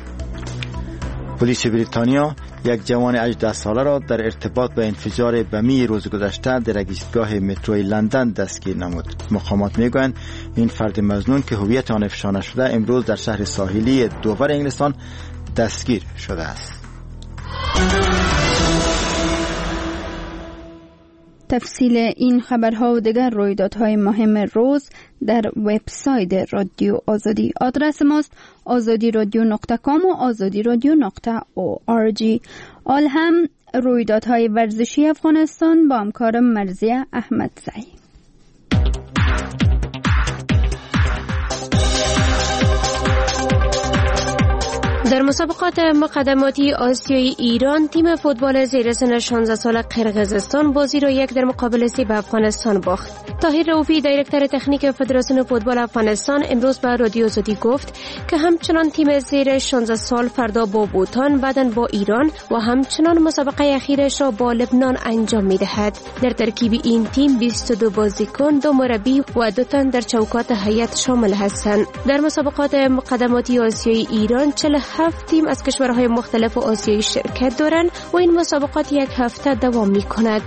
پلیس بریتانیا یک جوان هجده ساله را در ارتباط با انفجار بمی روز گذشته در ایستگاه متروی لندن دستگیر نمود. مقامات میگویند این فرد مظنون که هویت آن افشا نشده امروز در شهر ساحلی دوور انگلستان دستگیر شده است. تفصیل این خبرها و دیگر رویدادهای مهم روز در وبسایت رادیو آزادی. آدرس ماست آزادی رادیو نقطه کام و آزادی رادیو نقطه او آر جی. آل هم رویدادهای ورزشی افغانستان با همکارم مرزیه احمدزی. در مسابقات مقدماتی آسیایی ایران تیم فوتبال زیر سن شانزده ساله قرقیزستان بازی را یک در مقابل سه به افغانستان باخت. طاهر رؤوفی دایرکتور تکنیک فدراسیون فوتبال افغانستان امروز به رادیو آزادی گفت که همچنان تیم زیر شانزده سال فردا با بوتان بعداً با ایران و همچنان مسابقه اخیرش را با لبنان انجام می‌دهد. در ترکیب این تیم بیست و دو بازیکن، دو مربی و دو تن در چوکات هیئت شامل هستند. در مسابقات مقدماتی آسیایی ایران چهل و هفت تیم از کشورهای مختلف آسیایی شرکت دارند و این مسابقات یک هفته دوام می‌کند.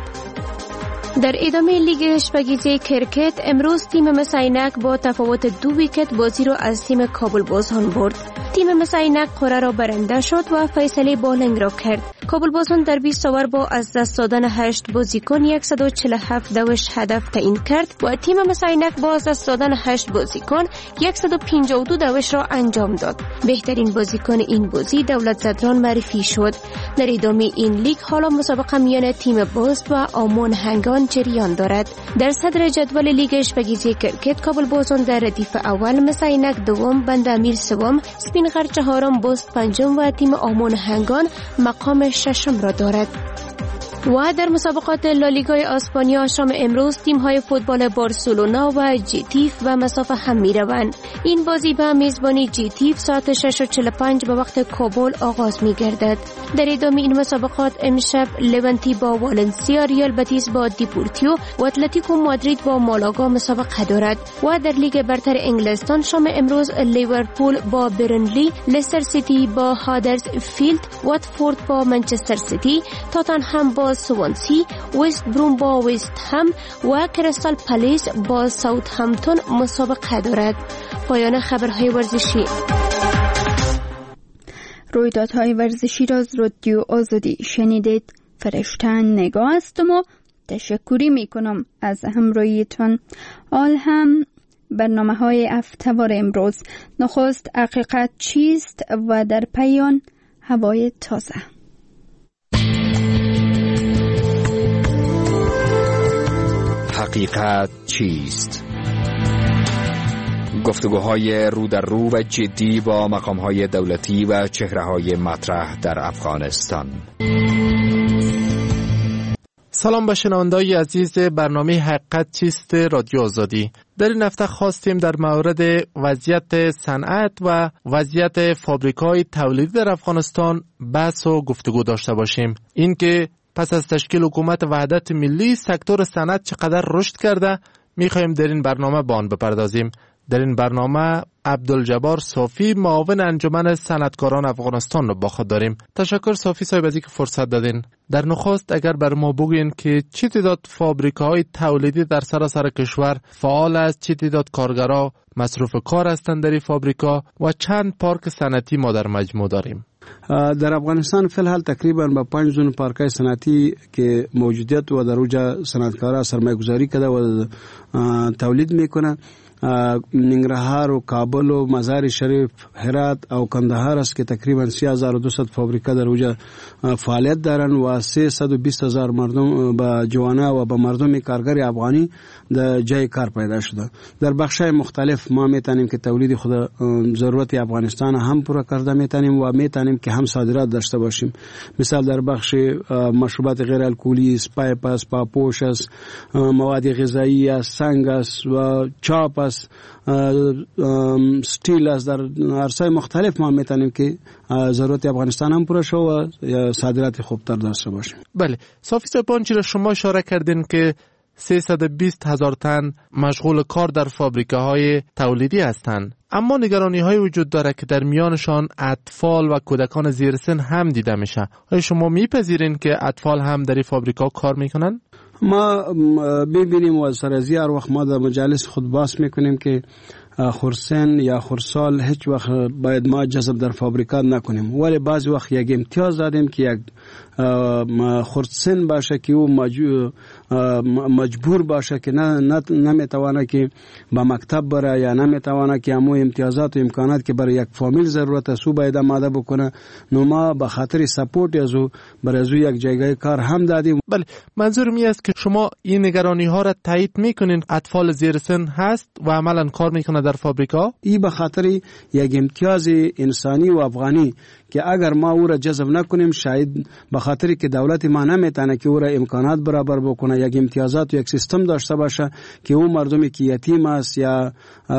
در ادامه لیگ اشپگیزی کرکت امروز تیم مساینک با تفاوت دو ویکت بازی را از تیم کابل بازان برد. تیم مساینک قرعه را برنده شد و فیصله بالنگ را کرد. کابل بازان در بیست اوور با از دست دادن هشت بازیکن صد و چهل و هفت دوش هدف تعیین کرد و تیم مساینک با از دست دادن هشت بازیکن صد و پنجاه و دو دوش را انجام داد. بهترین بازیکن این بازی دولت زدران معرفی شد. در ادامه این لیگ حالا مسابقه میان تیم باست و آمون هنگان جریان دارد. در صدر جدول لیگ اشپگیزی کرکت کابل بازان در ردیف اول، مساینک دوم، بند امیر سوم، سپینغر چهارم، باست پنجم و تیم آمون هنگان مقام ششم را دارد. و در مسابقات لالیگای اسپانیا شام امروز تیم‌های فوتبال بارسلونا و جیتیف و مسافه هم می‌روند. این بازی به میزبانی جیتیف ساعت شش و چهل و پنج به وقت کابل آغاز می‌گردد. در ادامه این مسابقات امشب لونتی با والنسیا، ریال بتیس با دیپورتیو و اتلتیکو مادرید با مالاگا مسابقه دارد. و در لیگ برتر انگلستان شام امروز لیورپول با برنلی، لستر سیتی با هادرسفیلد، واتفورد با منچستر سیتی، تاتنهام با سوانسی، وست بروم با وست هم و کریستال پالیس با ساوثهمپتون مسابقه دارد. پایان خبرهای ورزشی. رویدادهای ورزشی را از رادیو آزادی شنیدید. فرشتن نگاه هستم و تشکری میکنم از همراهیتان. آل هم برنامه های هفته‌وار امروز. نخست حقیقت چیست و در پایان هوای تازه. حقیقت چیست؟ گفتگوهای رو در رو و جدی با مقامهای دولتی و چهره‌های مطرح در افغانستان. سلام به شنوندگان عزیز برنامه حقیقت چیست رادیو آزادی. در این هفته خواستیم در مورد وضعیت صنعت و وضعیت فابریک‌های تولیدی در افغانستان بحث و گفتگو داشته باشیم. اینکه پس از تشکیل حکومت وحدت ملی سکتور صنعت چقدر رشد کرده می‌خوایم در این برنامه به آن بپردازیم. در این برنامه عبدالجبار صافی معاون انجمن صنعتکاران افغانستان رو با خود داریم. تشکر صافی صاحب از اینکه فرصت دادین. در نخست اگر بر ما بگین که چه تعداد فابریکه‌های تولیدی در سراسر کشور فعال است، چه تعداد کارگرها مصروف کار هستند در این فابریکا و چند پارک صنعتی ما در مجموع داریم؟ در افغانستان فی الحال تقریبا با پنج زون پارک‌های صنعتی که موجودیت و در اوجا صنعتکارا سرمایه‌گذاری کرده و تولید میکنه. ننگرهار و کابل و مزار شریف، هرات او کندهار است که تقریبا سه هزار و دویست فابریکا در اوجا فعالیت دارند و سیصد و بیست هزار مردم با جوانا و با مردم کارگر افغانی در جای کار پیدا شده. در بخش‌های مختلف ما میتونیم که تولید خود ضرورت افغانستان هم پورا کرده میتونیم و میتونیم که هم صادرات داشته باشیم. مثال در بخش مشروبات غیر الکلی، اسپایپ است، پاپوش است، مواد غذایی است، سنگ است و چاپ است، ستیل است. در عرصه‌های مختلف ما میتونیم که ضرورت افغانستان هم پوره شو و صادرات خوبتر داشته باشیم. بله، صافی صاحب چیزی شما اشاره کردین که سیصد و بیست هزار تن مشغول کار در فابریکه‌های تولیدی هستند، اما نگرانی‌های وجود داره که در میانشان اطفال و کودکان زیر سن هم دیده میشه. آیا شما میپذیرین که اطفال هم در این فابریکا کار میکنن؟ ما ببینیم و سر از هر وقت ما در مجالس خود بحث میکنیم که خرسن یا خرسال هیچ وقت باید ما جذب در فابریکات نکنیم، ولی بعضی وقت یک امتیاز دادیم که یک خرسن باشه که او مجبور باشه که نه نمیتوانه که با مکتب بره یا نمیتوانه که همو امتیازات و امکانات که برای یک فامیل ضرورت است او باید آماده بکنه. نو ما به خاطر سپورت از او برای از او یک جایگاه کار هم دادیم. بله، منظور می است که شما این نگرانی ها را تایید میکنین اطفال زیر سن هست و عملا کار میکنه در فابریکا؟ این به خاطر یک امتیاز انسانی و افغانی که اگر ما او را جذب نکنیم شاید به خاطر که دولت ما نمیتونه که او را امکانات برابر بکنه، یک امتیازات و یک سیستم داشته باشه که او مردمی که یتیم است یا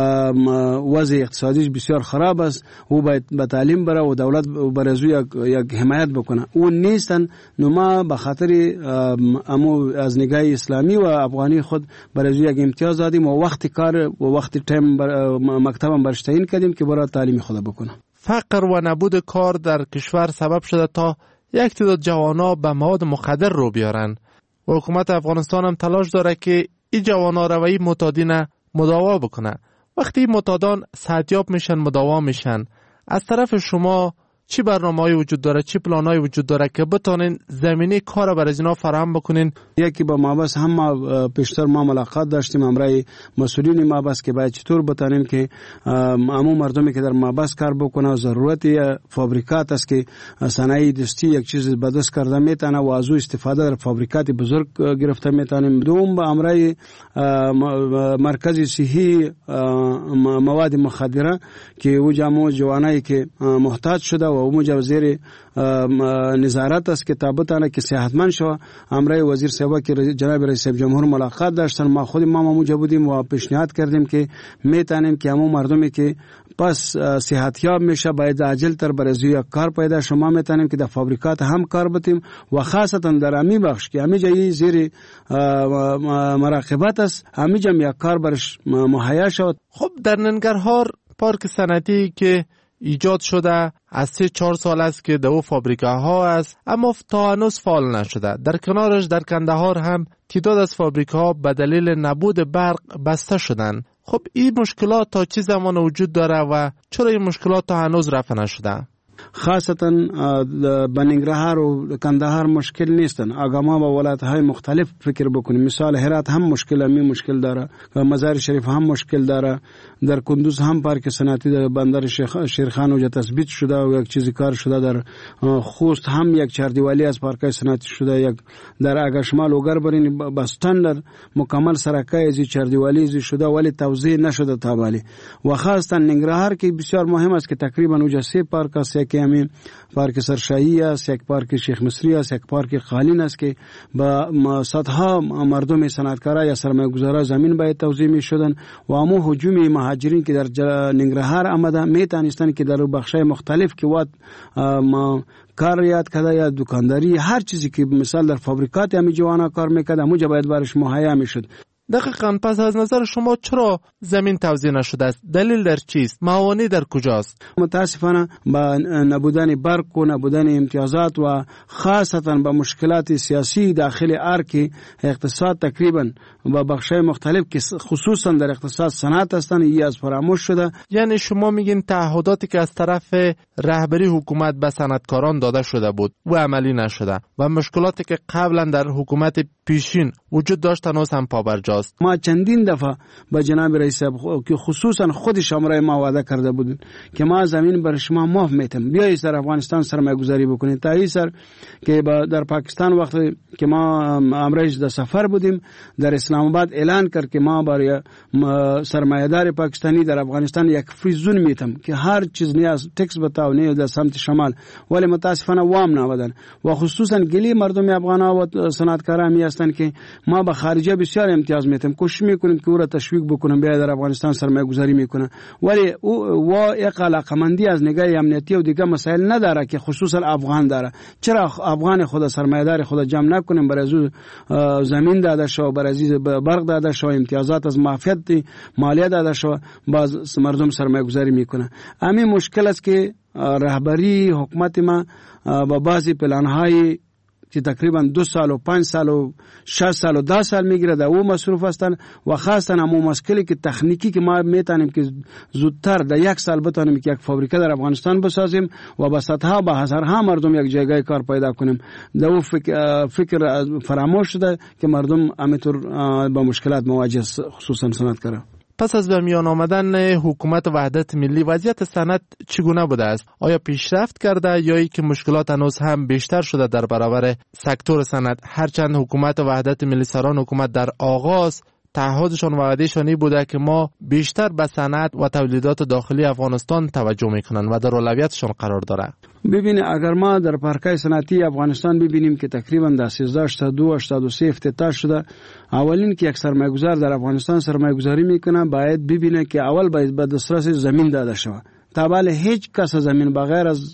وضع اقتصادیش بسیار خراب است او باید به تعلیم بره و دولت برای یک یک حمایت بکنه. او نیستن. نو ما به خاطر امو از نگاه اسلامی و افغانی خود برای یک امتیاز دادیم و وقت کار و وقت تایم مکتبم برش تعیین کردیم که برای تعلیم خود بکنه. فقر و نبود کار در کشور سبب شده تا یک تعداد جوانا به مواد مخدر رو بیارن و حکومت افغانستان هم تلاش داره که این جوانا روی معتادین مداوا بکنه. وقتی معتادان صحتیاب میشن مداوا میشن، از طرف شما چی برنامه‌ای وجود داره، چی پلانایی وجود داره که بتونین زمینه کار برای اینا فراهم بکنین؟ یکی با مابس هم ما پیشتر ما ملاقات داشتیم امرای مسئولین مابس که باید چطور بتونیم که عموم مردمی که در مابس کار بکنه ضرورت فابریکات است که صنایع دستی یک چیز بدست کرده میتونه و از او استفاده در فابریکات بزرگ گرفته میتونیم. دوم با امرای مرکز صحی مواد مخدره که او جامعه جوانایی که محتاج شده و او مجوزیر نظارت است که تابتانه که صحتمند شو. امرای وزیر صاحب که جناب رئیس جمهور ملاقات داشتن، ما خود ما موجود بودیم و پیشنهاد کردیم که میتونیم که همون مردمی که پس صحتیاب میشه باید عاجل تر برای یک کار پیدا شما میتونیم که در فابریکات هم کار بتیم و خاصتا در امی بخش که امی جایی زیر مراقبت است امی جم یک کار برش مهیا شد. خب در ننگرهار پارک صنعتی که ایجاد شده از سه چهار سال است که دو فابریکاها است اما تا هنوز فعال نشده. در کنارش در کندهار هم تعداد از فابریکاها به دلیل نبود برق بسته شدند. خب این مشکلات تا چه زمان وجود داره و چرا این مشکلات تا هنوز رفع نشده؟ خاصتا به ننگرهار و کندهار مشکل نیستن. اگر ما با ولایت های مختلف فکر بکنیم، مثال هرات هم مشکل می مشکل داره، مزار شریف هم مشکل داره، در کندوز هم پارک صنعتی در بندر شیرخان وجه تثبیت شده و یک چیزی کار شده، در خوست هم یک چهاردیوالی از پارک صنعتی شده، یک در اگر شمال و غرب بستان در مکمل سرکای از چهاردیوالی از شده ولی توزیع نشده تا بالی. و خاصتا ننگرهار که بسیار مهم است که تقریبا وجه سه پارک است، یک همین پارک سرشایی است، یک پارک شیخ مصری است، یک پارک قالین است که با صدها مردم صنعتکارا یا سرمایه‌گذارا زمین باید توزیع می‌شدن و امو هجوم مهاجرین که در ننگرهار آمده میتونستن که در بخشای مختلف که وقت کار یاد کرده یا دکانداری هر چیزی که مثال در فابریکات همین جوانا کار میکرده موجه باید برش مهیا میشد. دقیقاً. پس از نظر شما چرا زمین توزیع نشده است؟ دلیل در چیست؟ موانع در کجاست؟ متاسفانه با نبودن برق و نبودن امتیازات و خاصتا با مشکلات سیاسی داخل ارک اقتصاد تقریبا با بخشای مختلف که خصوصا در اقتصاد صنعت هستند ای از فراموش شده. یعنی شما میگین تعهداتی که از طرف رهبری حکومت به صنعتکاران داده شده بود و عملی نشده و مشکلاتی که قبلا در حکومت پیشین وجود داشت هنوز هم پابرجاست. ما چندین دفعه با جناب رئیس که خصوصا خودش امرای ما وعده کرده بودن که ما زمین بر شما معاف میتیم، بیایید در افغانستان سرمایه گذاری بکنید. تا این سر که در پاکستان وقتی که ما امرایش در سفر بودیم در اسلام آباد اعلان کرد که ما برای سرمایه دار پاکستانی در افغانستان یک فری زون میتیم که هر چیز نیاز تکس بتاو نه در سمت شمال، ولی متاسفانه وام نبودن و خصوصا گلی مردم افغان و صنعتکارا می هستند که ما به خارجه بسیار امتیاز میتیم، کوشش میکنیم که او را تشویق بکنیم بیاید در افغانستان سرمایه گذاری میکنه، ولی او و یک علاقمندی از نگاه امنیتی و دیگه مسائل نداره که خصوصا افغان داره. چرا افغان خود سرمایه دار خود جمع نکنیم برای از زمین داده شو، برای از برق داده شو، امتیازات از معافیت مالیه داده شو، باز مردم سرمایه گذاری میکنه. همین مشکل است که رهبری حکومت ما با بعضی پلان‌های که تقریبا دو سال و پنج سال و شش سال و ده سال میگیره در او مصروف هستن و خاصا همون مشکلی که تکنیکی که ما میتونیم که زودتر در یک سال بتونیم که یک فابریکه در افغانستان بسازیم و با صدها با هزارها مردم یک جایگاه کار پیدا کنیم، در او فکر, فکر فراموش شده که مردم همینطور با مشکلات مواجه خصوصا صنعتکارا. پس از به میان آمدن حکومت وحدت ملی وضعیت صنعت چگونه بوده است؟ آیا پیشرفت کرده یا ای که مشکلات هنوز هم بیشتر شده در برابر سکتور صنعت؟ هرچند حکومت وحدت ملی سران حکومت در آغاز تعهدشان و وعدهشان بوده که ما بیشتر به صنعت و تولیدات داخلی افغانستان توجه میکنن و در اولویتشان قرار داره. ببینید اگر ما در پارکای صنعتی افغانستان ببینیم که تقریبا در سیزده هشتاد و دو هشتاد و سه افتتاح شده، اولین که یک سرمایه‌گذار در افغانستان سرمایه‌گذاری میکنه باید ببینه که اول باید به دسترس زمین داده شود. تا هیچ کس زمین بغیر از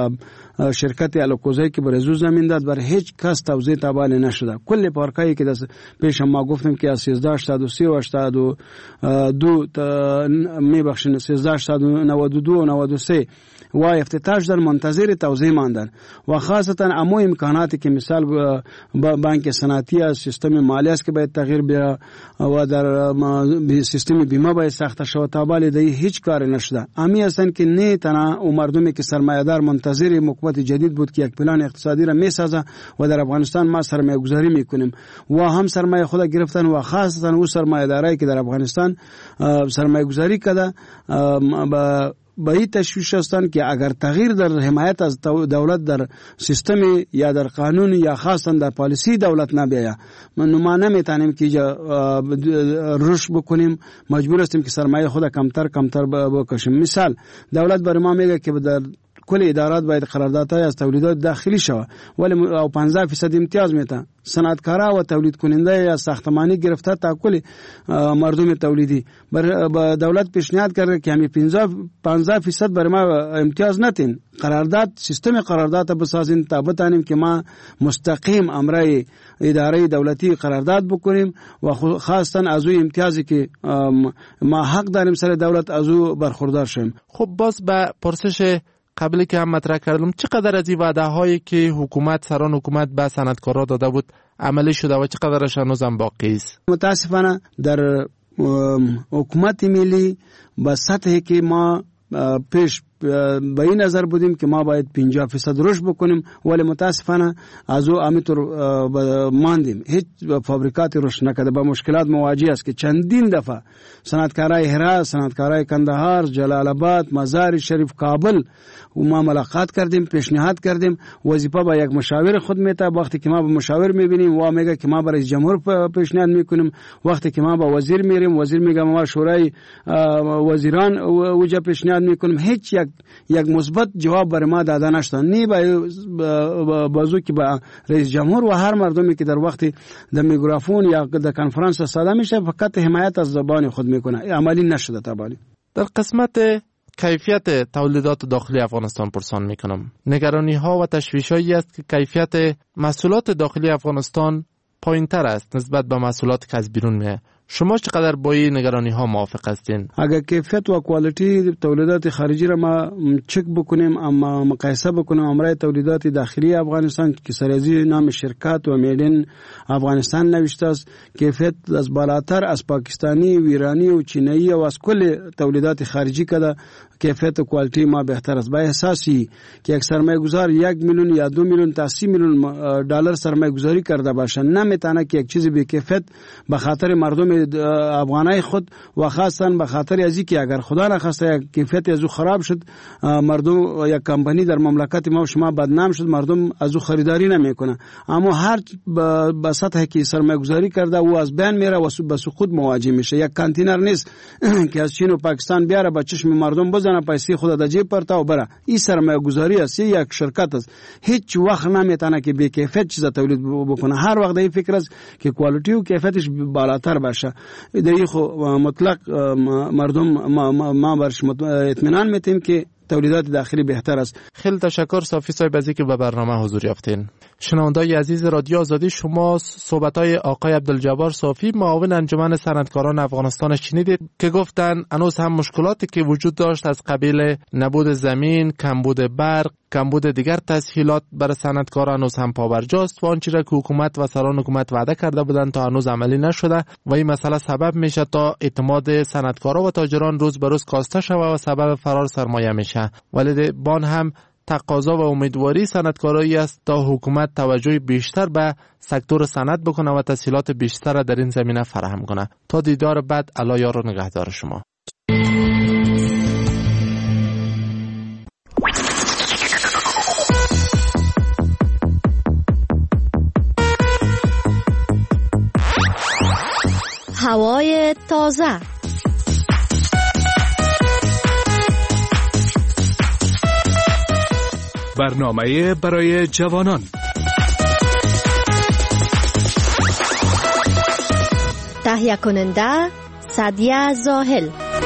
شرکت الکوزایی که برای زو زمین داد بر هیچ کس توزیع تاباله نشده. کل پارکایی که دست پیش ما گفتیم که از سیزده هشتاد و سه و هشتاد و دو می بخشین سیزده هشتاد و نود و دو و نود و سه و افتتاح در منتظر توزیع ماندن و خاصتا امو امکاناتی که مثال بانک صنعتی از سیستم مالی است که باید تغییر بیاره و در سیستم بیمه باید ساخته شود تاباله دی هیچ کار نشده. امی هستن که نه تنها او مردمی که سرمایه‌دار منتظر حکومت جدید بود که یک پلان اقتصادی را میسازه و در افغانستان ما سرمایه گذاری میکنیم و هم سرمایه خود گرفتن و خاصتا او سرمایه دارایی که در افغانستان سرمایه گذاری کرده با با این تشویش هستند که اگر تغییر در حمایت از دولت در سیستم یا در قانون یا خاصا در پالیسی دولت نبیاید ما نمیتونیم که رشد بکنیم، مجبور هستیم که سرمایه خود کمتر کمتر بکشیم. مثال دولت برای ما میگه که در کل ادارات باید قراردادهای از تولیدات داخلی شود ولی او پانزده فیصد امتیاز میتن صنعتکارا و تولید کننده یا ساختمانی گرفته تا کل مردم تولیدی با دولت پیشنهاد کرده که همین پانزده فیصد برای ما امتیاز نتین، قرارداد سیستم قرارداد بسازین تا بتانیم که ما مستقیم امرای اداره دولتی قرارداد بکنیم و خاصتا از او امتیازی که ما حق داریم سر دولت از او برخوردار شیم. خب باز به پرسش قبلی که هم مطرح کردم، چقدر از این وعده هایی که حکومت سران حکومت به صنعتکارا داده بود عملی شده و چقدرش هنوزم باقی است؟ متاسفانه در حکومت ملی با سطحی که ما پیش به این نظر بودیم که ما باید پنجاه فیصد رشد بکنیم، ولی متاسفانه از او همینطور ماندیم. هیچ فابریکاتی رشد نکرده، با مشکلات مواجه است که چندین دفعه صنعتکارای هرات، صنعتکارای کندهار، جلال آباد، مزار شریف، کابل و ما ملاقات کردیم، پیشنهاد کردیم. وظیفه با یک مشاور خود میته. وقتی که ما با مشاور میبینیم و میگه که ما برای جمهور پیشنهاد میکنیم، وقتی که ما با وزیر میریم وزیر میگه ما شورای وزیران وجه پیشنهاد میکنیم. هیچ یک یک مثبت جواب برای ما داده نشد، نی با بازو که با رئیس جمهور و هر مردمی که در وقتی در میکروفون یا در کنفرانس صدا میشه فقط حمایت از زبان خود میکنه، عملی نشده. تبالی در قسمت کیفیت تولیدات داخلی افغانستان پرسان میکنم. نگرانی ها و تشویش هایی است که کیفیت محصولات داخلی افغانستان پایین تر است نسبت به محصولات که از بیرون میه. شما چقدر با این نگرانی ها موافق هستین؟ اگر کیفیت و کوالیتی تولیدات خارجی را ما چک بکنیم، اما مقایسه بکنیم امرای تولیدات داخلی افغانستان که سریزی نام شرکت و میدین افغانستان نوشته است، کیفیت از بالاتر از پاکستانی و ایرانی و چینی و از کل تولیدات خارجی کده کیفیت و کوالیتی ما بهتر است. با احساسی که یک سرمایه گذار یک میلیون یا دو میلیون تا سی میلیون دلار سرمایه گذاری کرده باشه، نمیتونه که یک چیزی به کیفیت به خاطر مردم افغانای خود و خاصا به خاطر ازی که اگر خدا نخواسته یک کیفیت از او خراب شد، مردم یک کمپانی در مملکت ما و شما بدنام شد، مردم از او خریداری نمیکنه. اما هر به سطحی که سرمایه گذاری کرده او از بین میره و به سقوط مواجه میشه. یک کانتینر نیست که از چین و پاکستان بیاره با چشم مردم بزنه پیسې خود د جیب پرتا و بره. این سرمایه گذاری است، یک شرکت است، هیچ وقت نمیتونه که به کیفیت چیز تولید بکنه. هر وقت این فکر است که کوالیتی و کیفیتش بالاتر باشه. در خو مطلق مردم ما, ما, ما برش اطمینان میتیم که تولیدات داخلی بهتر است. خیلی تشکر صافی صاحب از اینکه به برنامه حضور یافتین. شنوندای عزیز رادیو آزادی، شما صحبت‌های آقای عبدالجبار صافی معاون انجمن صنعتکاران افغانستان شنیدید که گفتن هنوز هم مشکلاتی که وجود داشت از قبیل نبود زمین، کمبود برق، کمبود دیگر تسهیلات برای صنعتکاران هنوز هم پابرجاست و آنچه را که حکومت و سران حکومت وعده کرده بودند تا هنوز عملی نشده و این مسئله سبب میشه تا اعتماد صنعتکارا و تاجران روز به روز کاسته شود و سبب فرار سرمایه میشه. ولی بان هم تقاضا و امیدواری صنعتکارایی است تا حکومت توجه بیشتر به سکتور صنعت بکنه و تسهیلات بیشتر در این زمینه فراهم کنه. تا دیدار بعد، الله یار و نگهدار شما. هوای تازه، برنامه برای جوانان. تهیه کننده سعدیه زاهل.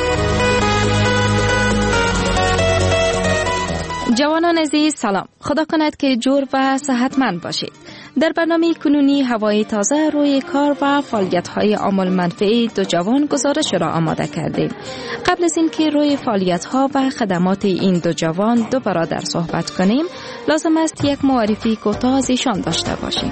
جوانان عزیز سلام، خدا کند که جور و صحتمند باشید. در برنامه کنونی هوای تازه روی کار و فعالیت‌های عامل منفعی دو جوان گزارش را آماده کردیم. قبل از اینکه روی فعالیت‌ها و خدمات این دو جوان دو برادر صحبت کنیم، لازم است یک معرفی کوتاه از ایشان داشته باشیم.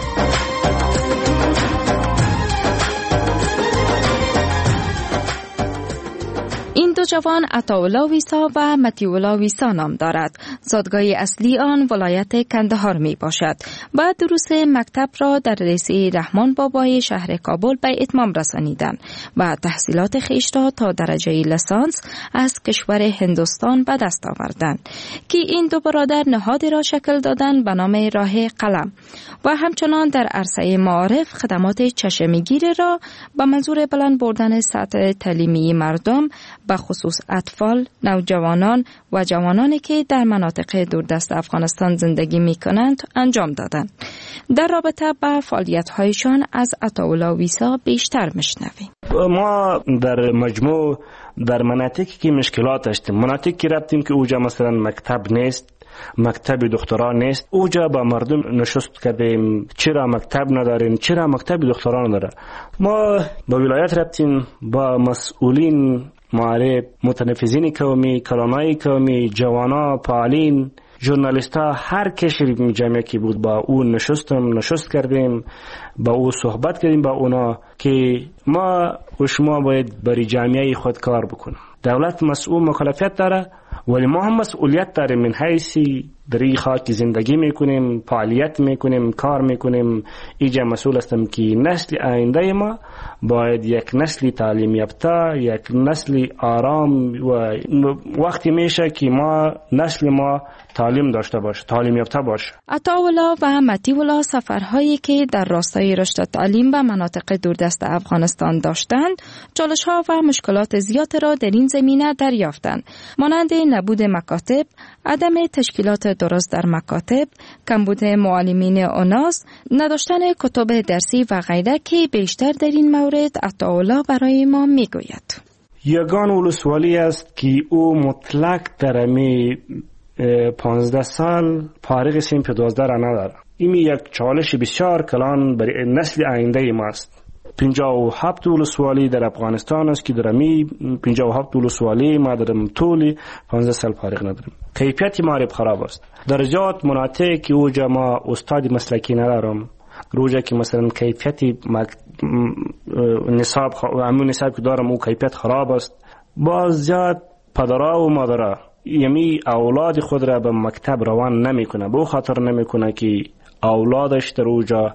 این دو جوان عطاالله ویسا و مطیعالله ویسا نام دارد. زادگاه اصلی آن ولایت کندهار می باشد. بعد دروس مکتب را در رئیسه رحمان بابای شهر کابل به اتمام رسانیدند و تحصیلات خویش را تا درجه لیسانس از کشور هندوستان به دست آوردند که این دو برادر نهادی را شکل دادند به نام راه قلم و همچنان در عرصه معارف خدمات چشمگیر را به منظور بلند بردن سطح تعلیمی مردم به خصوص اطفال، نوجوانان و جوانانی که در مناطق دوردست افغانستان زندگی می کنند انجام دادند. در رابطه با فعالیت‌هایشان از عطاالله ویسا بیشتر میشنویم. ما در مجموع در مناطقی که مشکلات داشتیم، مناطقی که رفتیم که اوجا مثلا مکتب نیست، مکتب دختران نیست، اوجا با مردم نشست کردیم چرا مکتب ندارین، چرا مکتب دختران نداره. ما با ولایت رفتیم، با مسئولین معارف، متنفذین قومی، کلانای قومی، جوانا، فعالین، ژورنالیستا، هر کسی جمعی که بود با اون نشستم نشست کردیم، با او صحبت کردیم با اونا که ما و شما باید برای جامعه خود کار بکنیم. دولت مسئول مکلفیت داره ولی ما هم مسئولیت داریم من حیثی در این خاک زندگی میکنیم، فعالیت میکنیم، کار میکنیم. اینجا مسئول هستم که نسل آینده ما باید یک نسل تعلیم یافته، یک نسل آرام و وقتی میشه که ما نسل ما تعلیم داشته باشه، تعلیم یافته باشه. عطاالله و مطیع سفرهایی که در راستای رشد تعلیم به مناطق دوردست افغانستان داشتند، چالش‌ها و مشکلات زیاد را در این زمینه دریافتند، مانند نبود مکاتب، عدم تشکیلات درست در مکاتب، کمبود معلمین اوناس، نداشتن کتب درسی و غیره که بیشتر در این مورد عطاالله برای ما میگوید. یگان ولسوالی است که او مطلق در امی پانزده سال فارغ سیم دوازده را نداره. این یک چالش بسیار کلان برای نسل آینده ماست. پنجاه و هفت ولسوالی در افغانستان است که در امی پنجاه و هفت ولسوالی ما در طول پانزده سال فارغ نداریم. کیفیت معرف خراب است. در جات مناطق که اوجا ما استاد مسلکی ندارم، روزه که مثلا کیفیت نصاب همون نصاب که دارم او کیفیت خراب است. باز زیاد پدرها و مادرها یمی اولاد خود را به مکتب روان نمیکنه، به خاطر نمیکنه که اولادش در اوجا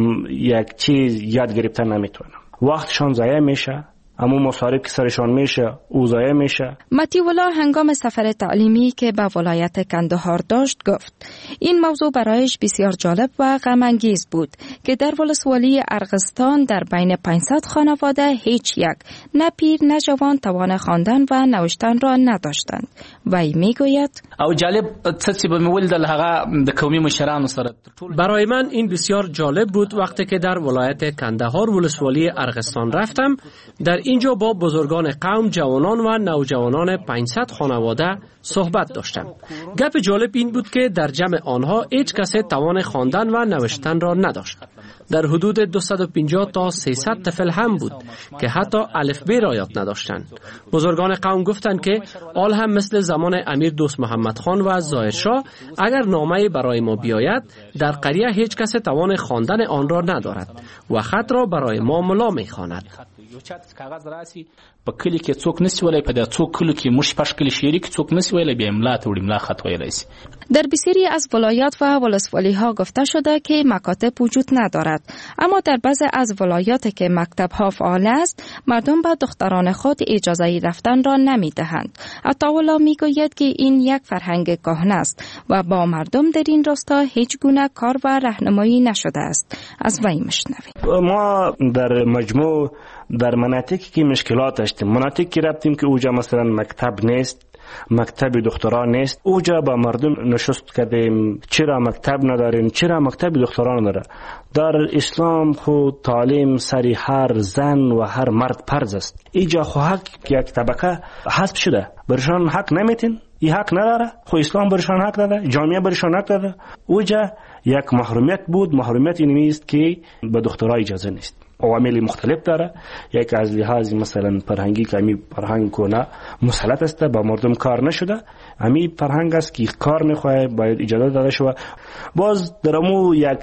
یک چیز یاد گرفته نمیتونه. وقتشان ضایع میشه، اما مصارف که سرشان میشه او ضایع میشه. مطیع الله هنگام سفر تعلیمی که به ولایت کندهار داشت گفت این موضوع برایش بسیار جالب و غم انگیز بود که در ولسوالی ارغستان در بین پانصد خانواده هیچ یک نه پیر نه جوان توان خواندن و نوشتن را نداشتند. وی میگوید او جالب څه به مول د هغه د قومي مشرانو سره. برای من این بسیار جالب بود وقتی که در ولایت کندهار ولسوالی ارغستان رفتم. در اینجا با بزرگان قوم، جوانان و نوجوانان پانصد خانواده صحبت داشتم. گپ جالب این بود که در جمع آنها هیچ کسی توان خواندن و نوشتن را نداشت. در حدود دویست و پنجاه تا سیصد طفل هم بود که حتی الف ب را یاد نداشتند. بزرگان قوم گفتند که آل هم مثل زمان امیر دوست محمد خان و ظاهرشاه اگر نامه برای ما بیاید در قریه هیچ کس توان خواندن آن را ندارد و خط را برای ما ملا می‌خواند. یو چات کاغذ راسي په کلی کې څوک نسی ولای په د څوک کلی کې مش پښ کلی شریک څوک نسی ولای به املا ته وړي املا خط ویلای شي. در بسیاری از ولایات و ولسوالی ها گفته شده که مکاتب وجود ندارد، اما در بعضی از ولایات که مکتب ها فعال است مردم به دختران خود اجازه رفتن را نمی دهند. عطاالله می گوید که این یک فرهنگ کهنه است و با مردم در این راستا هیچ گونه کار و راهنمایی نشده است. از وی میشنویم. ما در مجموع در مناطقی که مشکلات داشتیم، مناطقی که رفتیم که اوجا مثلا مکتب نیست، مکتب دختران نیست، اوجا با مردم نشست کردیم چرا مکتب ندارین، چرا مکتب دختران نداره. در اسلام خود تعلیم سری هر زن و هر مرد فرض است. اینجا خو حق یک طبقه حسب شده، برشان حق نمیتین، این حق نداره، خو اسلام برشان حق داده، جامعه برشان حق داده. اوجا یک محرومیت بود. محرومیت این نیست که به دخترها اجازه نیست. عوامل مختلف داره. یک از لحاظ مثلا فرهنگی که امی فرهنگ کنه مسلط است، با مردم کار نشده، امی فرهنگ است که کار میخواه باید اجازه داده شود. باز درمو یک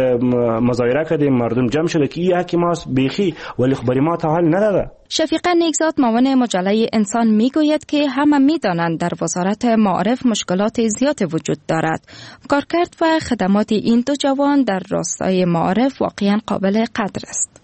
مظاهره کردیم، مردم جمع شده که این حکیم هست بیخی ولی خبری ما تا حال نداده. شفیقه نیکزاد معاون مجله انسان میگوید که همه میدانند در وزارت معارف مشکلات زیاد وجود دارد. کارکرد و خدمات این دو جوان در راستای معارف واقعا قابل قدر است.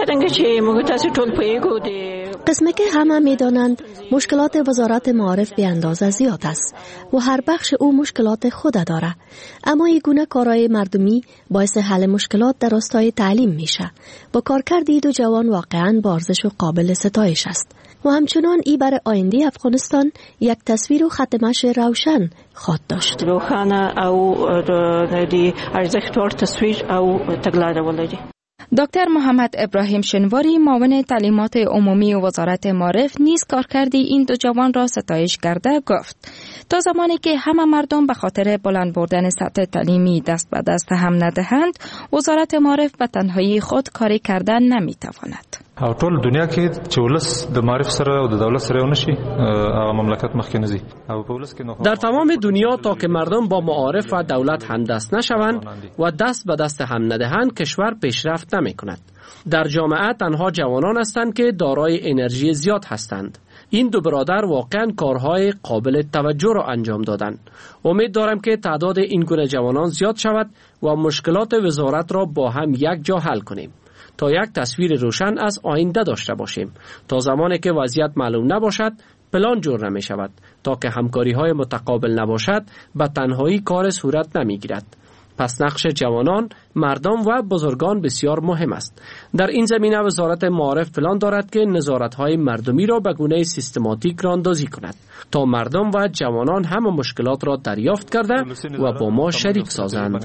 قسمه که همه میدانند مشکلات وزارت معارف به اندازه زیاد است و هر بخش او مشکلات خود داره، اما این گونه کارهای مردمی باعث حل مشکلات در راستای تعلیم میشه. با کارکردی دو جوان واقعا با ارزش و قابل ستایش است و همچنان ای برای آینده افغانستان یک تصویر و ختمش روشن خواهد داشت. روخانه او دی ارزشتور تصویر او تگلاره ولدی. دکتر محمد ابراهیم شنواری معاون تعلیمات عمومی وزارت معارف نیز کارکردی این دو جوان را ستایش کرده گفت تا زمانی که همه مردم به خاطر بلند بردن سطح تعلیمی دست به دست هم ندهند، وزارت معارف به تنهایی خود کاری کردن نمیتواند. او ټول دنیا کې چې ولس د معرف سره او د دولت سره ونشي هغه مملکت مخکې نه ځي. او په ولس کې نو در تمام دنیا تا که مردم با معارف و دولت همدست نشوند و دست به دست هم ندهند، کشور پیشرفت نمی‌کند. در جامعه تنها جوانان هستند که دارای انرژی زیاد هستند. این دو برادر واقعا کارهای قابل توجه را انجام دادند. امید دارم که تعداد این گونه جوانان زیاد شود و مشکلات وزارت را با هم یک جا حل کنیم تا یک تصویر روشن از آینده داشته باشیم. تا زمانی که وضعیت معلوم نباشد پلان جور نمی شود. تا که همکاری های متقابل نباشد به تنهایی کار صورت نمی گیرد. پس نقش جوانان، مردم و بزرگان بسیار مهم است. در این زمینه وزارت معارف پلان دارد که نظارت‌های مردمی را به گونه سیستماتیک راندازی کند تا مردم و جوانان همه مشکلات را دریافت کرده و با ما شریک سازند.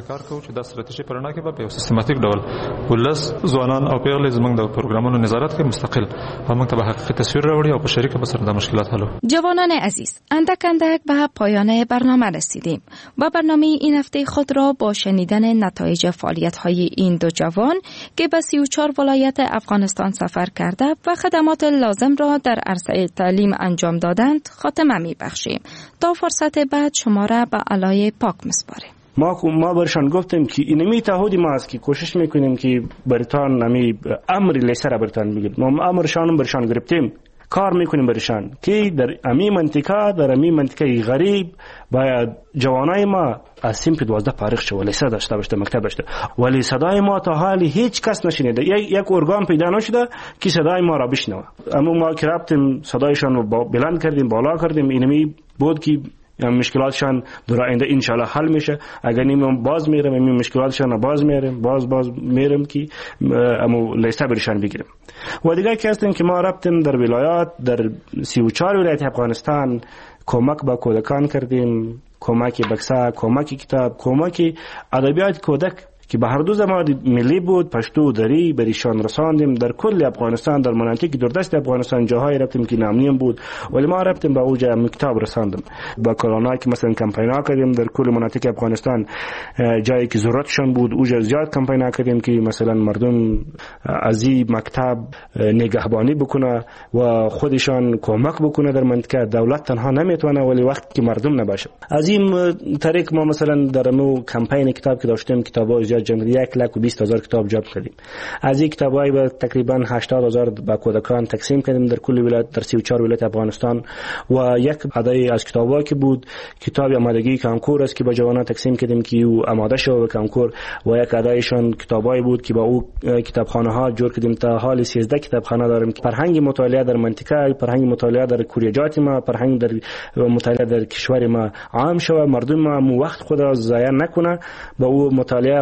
سیستماتیک ډول ولس ځوانان او پیغلې زموږ د پروګرامونو نظارت کوي مستقل و موږ ته به حقیقي تصویر راوړي او په شریکه به سره د مشکلات حل. جوانان عزیز، اندک اندک به پایان برنامه رسیدیم و برنامه این هفته خود را با شنیدن نتایج فعالیت‌های این دو جوان که به سی و چهار ولایت افغانستان سفر کرده و خدمات لازم را در عرصه تعلیم انجام دادند خاتمه می‌بخشیم. تا فرصت بعد شما را به علای پاک می‌سپاریم. ما ما برشان گفتیم که اینمی تعهدی ما است که کوشش میکنیم که بریتان نمی امری لیسر بریتان بگیریم. ما امرشان برشان گرفتیم، کار میکنیم برشان که در امی منطقه در امی منطقه غریب باید جوانای ما از سیمپ دوازده فارغ شد و لیسه داشته باشه، مکتب داشته، ولی صدای ما تا حالی هیچ کس نشنیده. یک یک ارگان پیدا نشده که صدای ما را بشنوه. اما ما که رفتیم صدایشان رو بلند کردیم، بالا کردیم. اینمی بود که مشکلاتشان در آینده انشالله حل میشه. اگر نیم باز میرم این مشکلاتشان باز میرم باز باز میرم که امو لیسته برشان بگیرم. و دیگه که هستیم که ما رفتیم در ولایات در سی و چهار ولایت افغانستان کمک با کودکان کردیم، کمک بکسه، کمک کتاب، کمک ادبیات کودک که به هر دو زبان ملی بود، پشتو و دری بریشان رساندیم در کل افغانستان، در مناطق دوردست افغانستان جاهای رفتیم که نامنیم بود ولی ما رفتیم به اوج مکتب رساندیم. با کرونا که مثلا کمپینا کردیم در کل مناطق افغانستان، جایی که ضرورتشان بود اوج زیاد کمپینا کردیم که مثلا مردم از این مکتب نگهبانی بکنه و خودشان کمک بکنه در منطقه. دولت تنها نمیتونه ولی وقت که مردم نباشه. از این طریق ما مثلا در مو کمپین کتاب که داشتیم کتابای جمعی یک لک و بیست هزار کتاب جمع کردیم. از این کتابای به تقریبا هشتاد هزار به کودکان تقسیم کردیم در کل ولایت در سی و چهار ولایت افغانستان. و یک عدد از کتابایی که بود کتاب آمادگی کنکور است که به جوانان تقسیم کردیم که او آماده شو به کنکور. و یک عددشون کتابایی بود که با او کتابخانه ها جور کردیم. تا حال سیزده کتابخانه داریم. فرهنگ مطالعه در منطقه، فرهنگ مطالعه در کوریجات ما، فرهنگ در مطالعه در کشور ما عام شود. مردم ما مو وقت خود را ضایع نکنه. با او مطالعه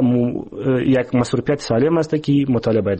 یک مصروفیت سالم است که مطالعه باید.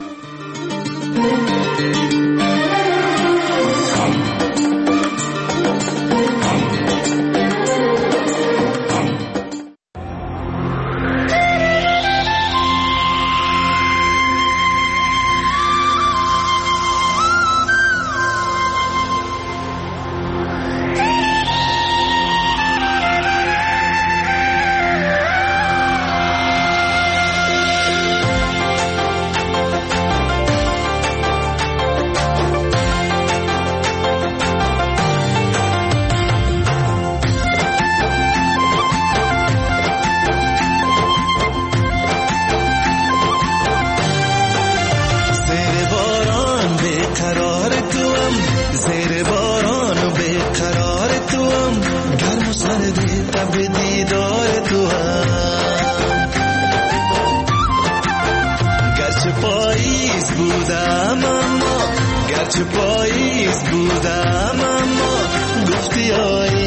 گرچه پاییز بودم اما گفتی آی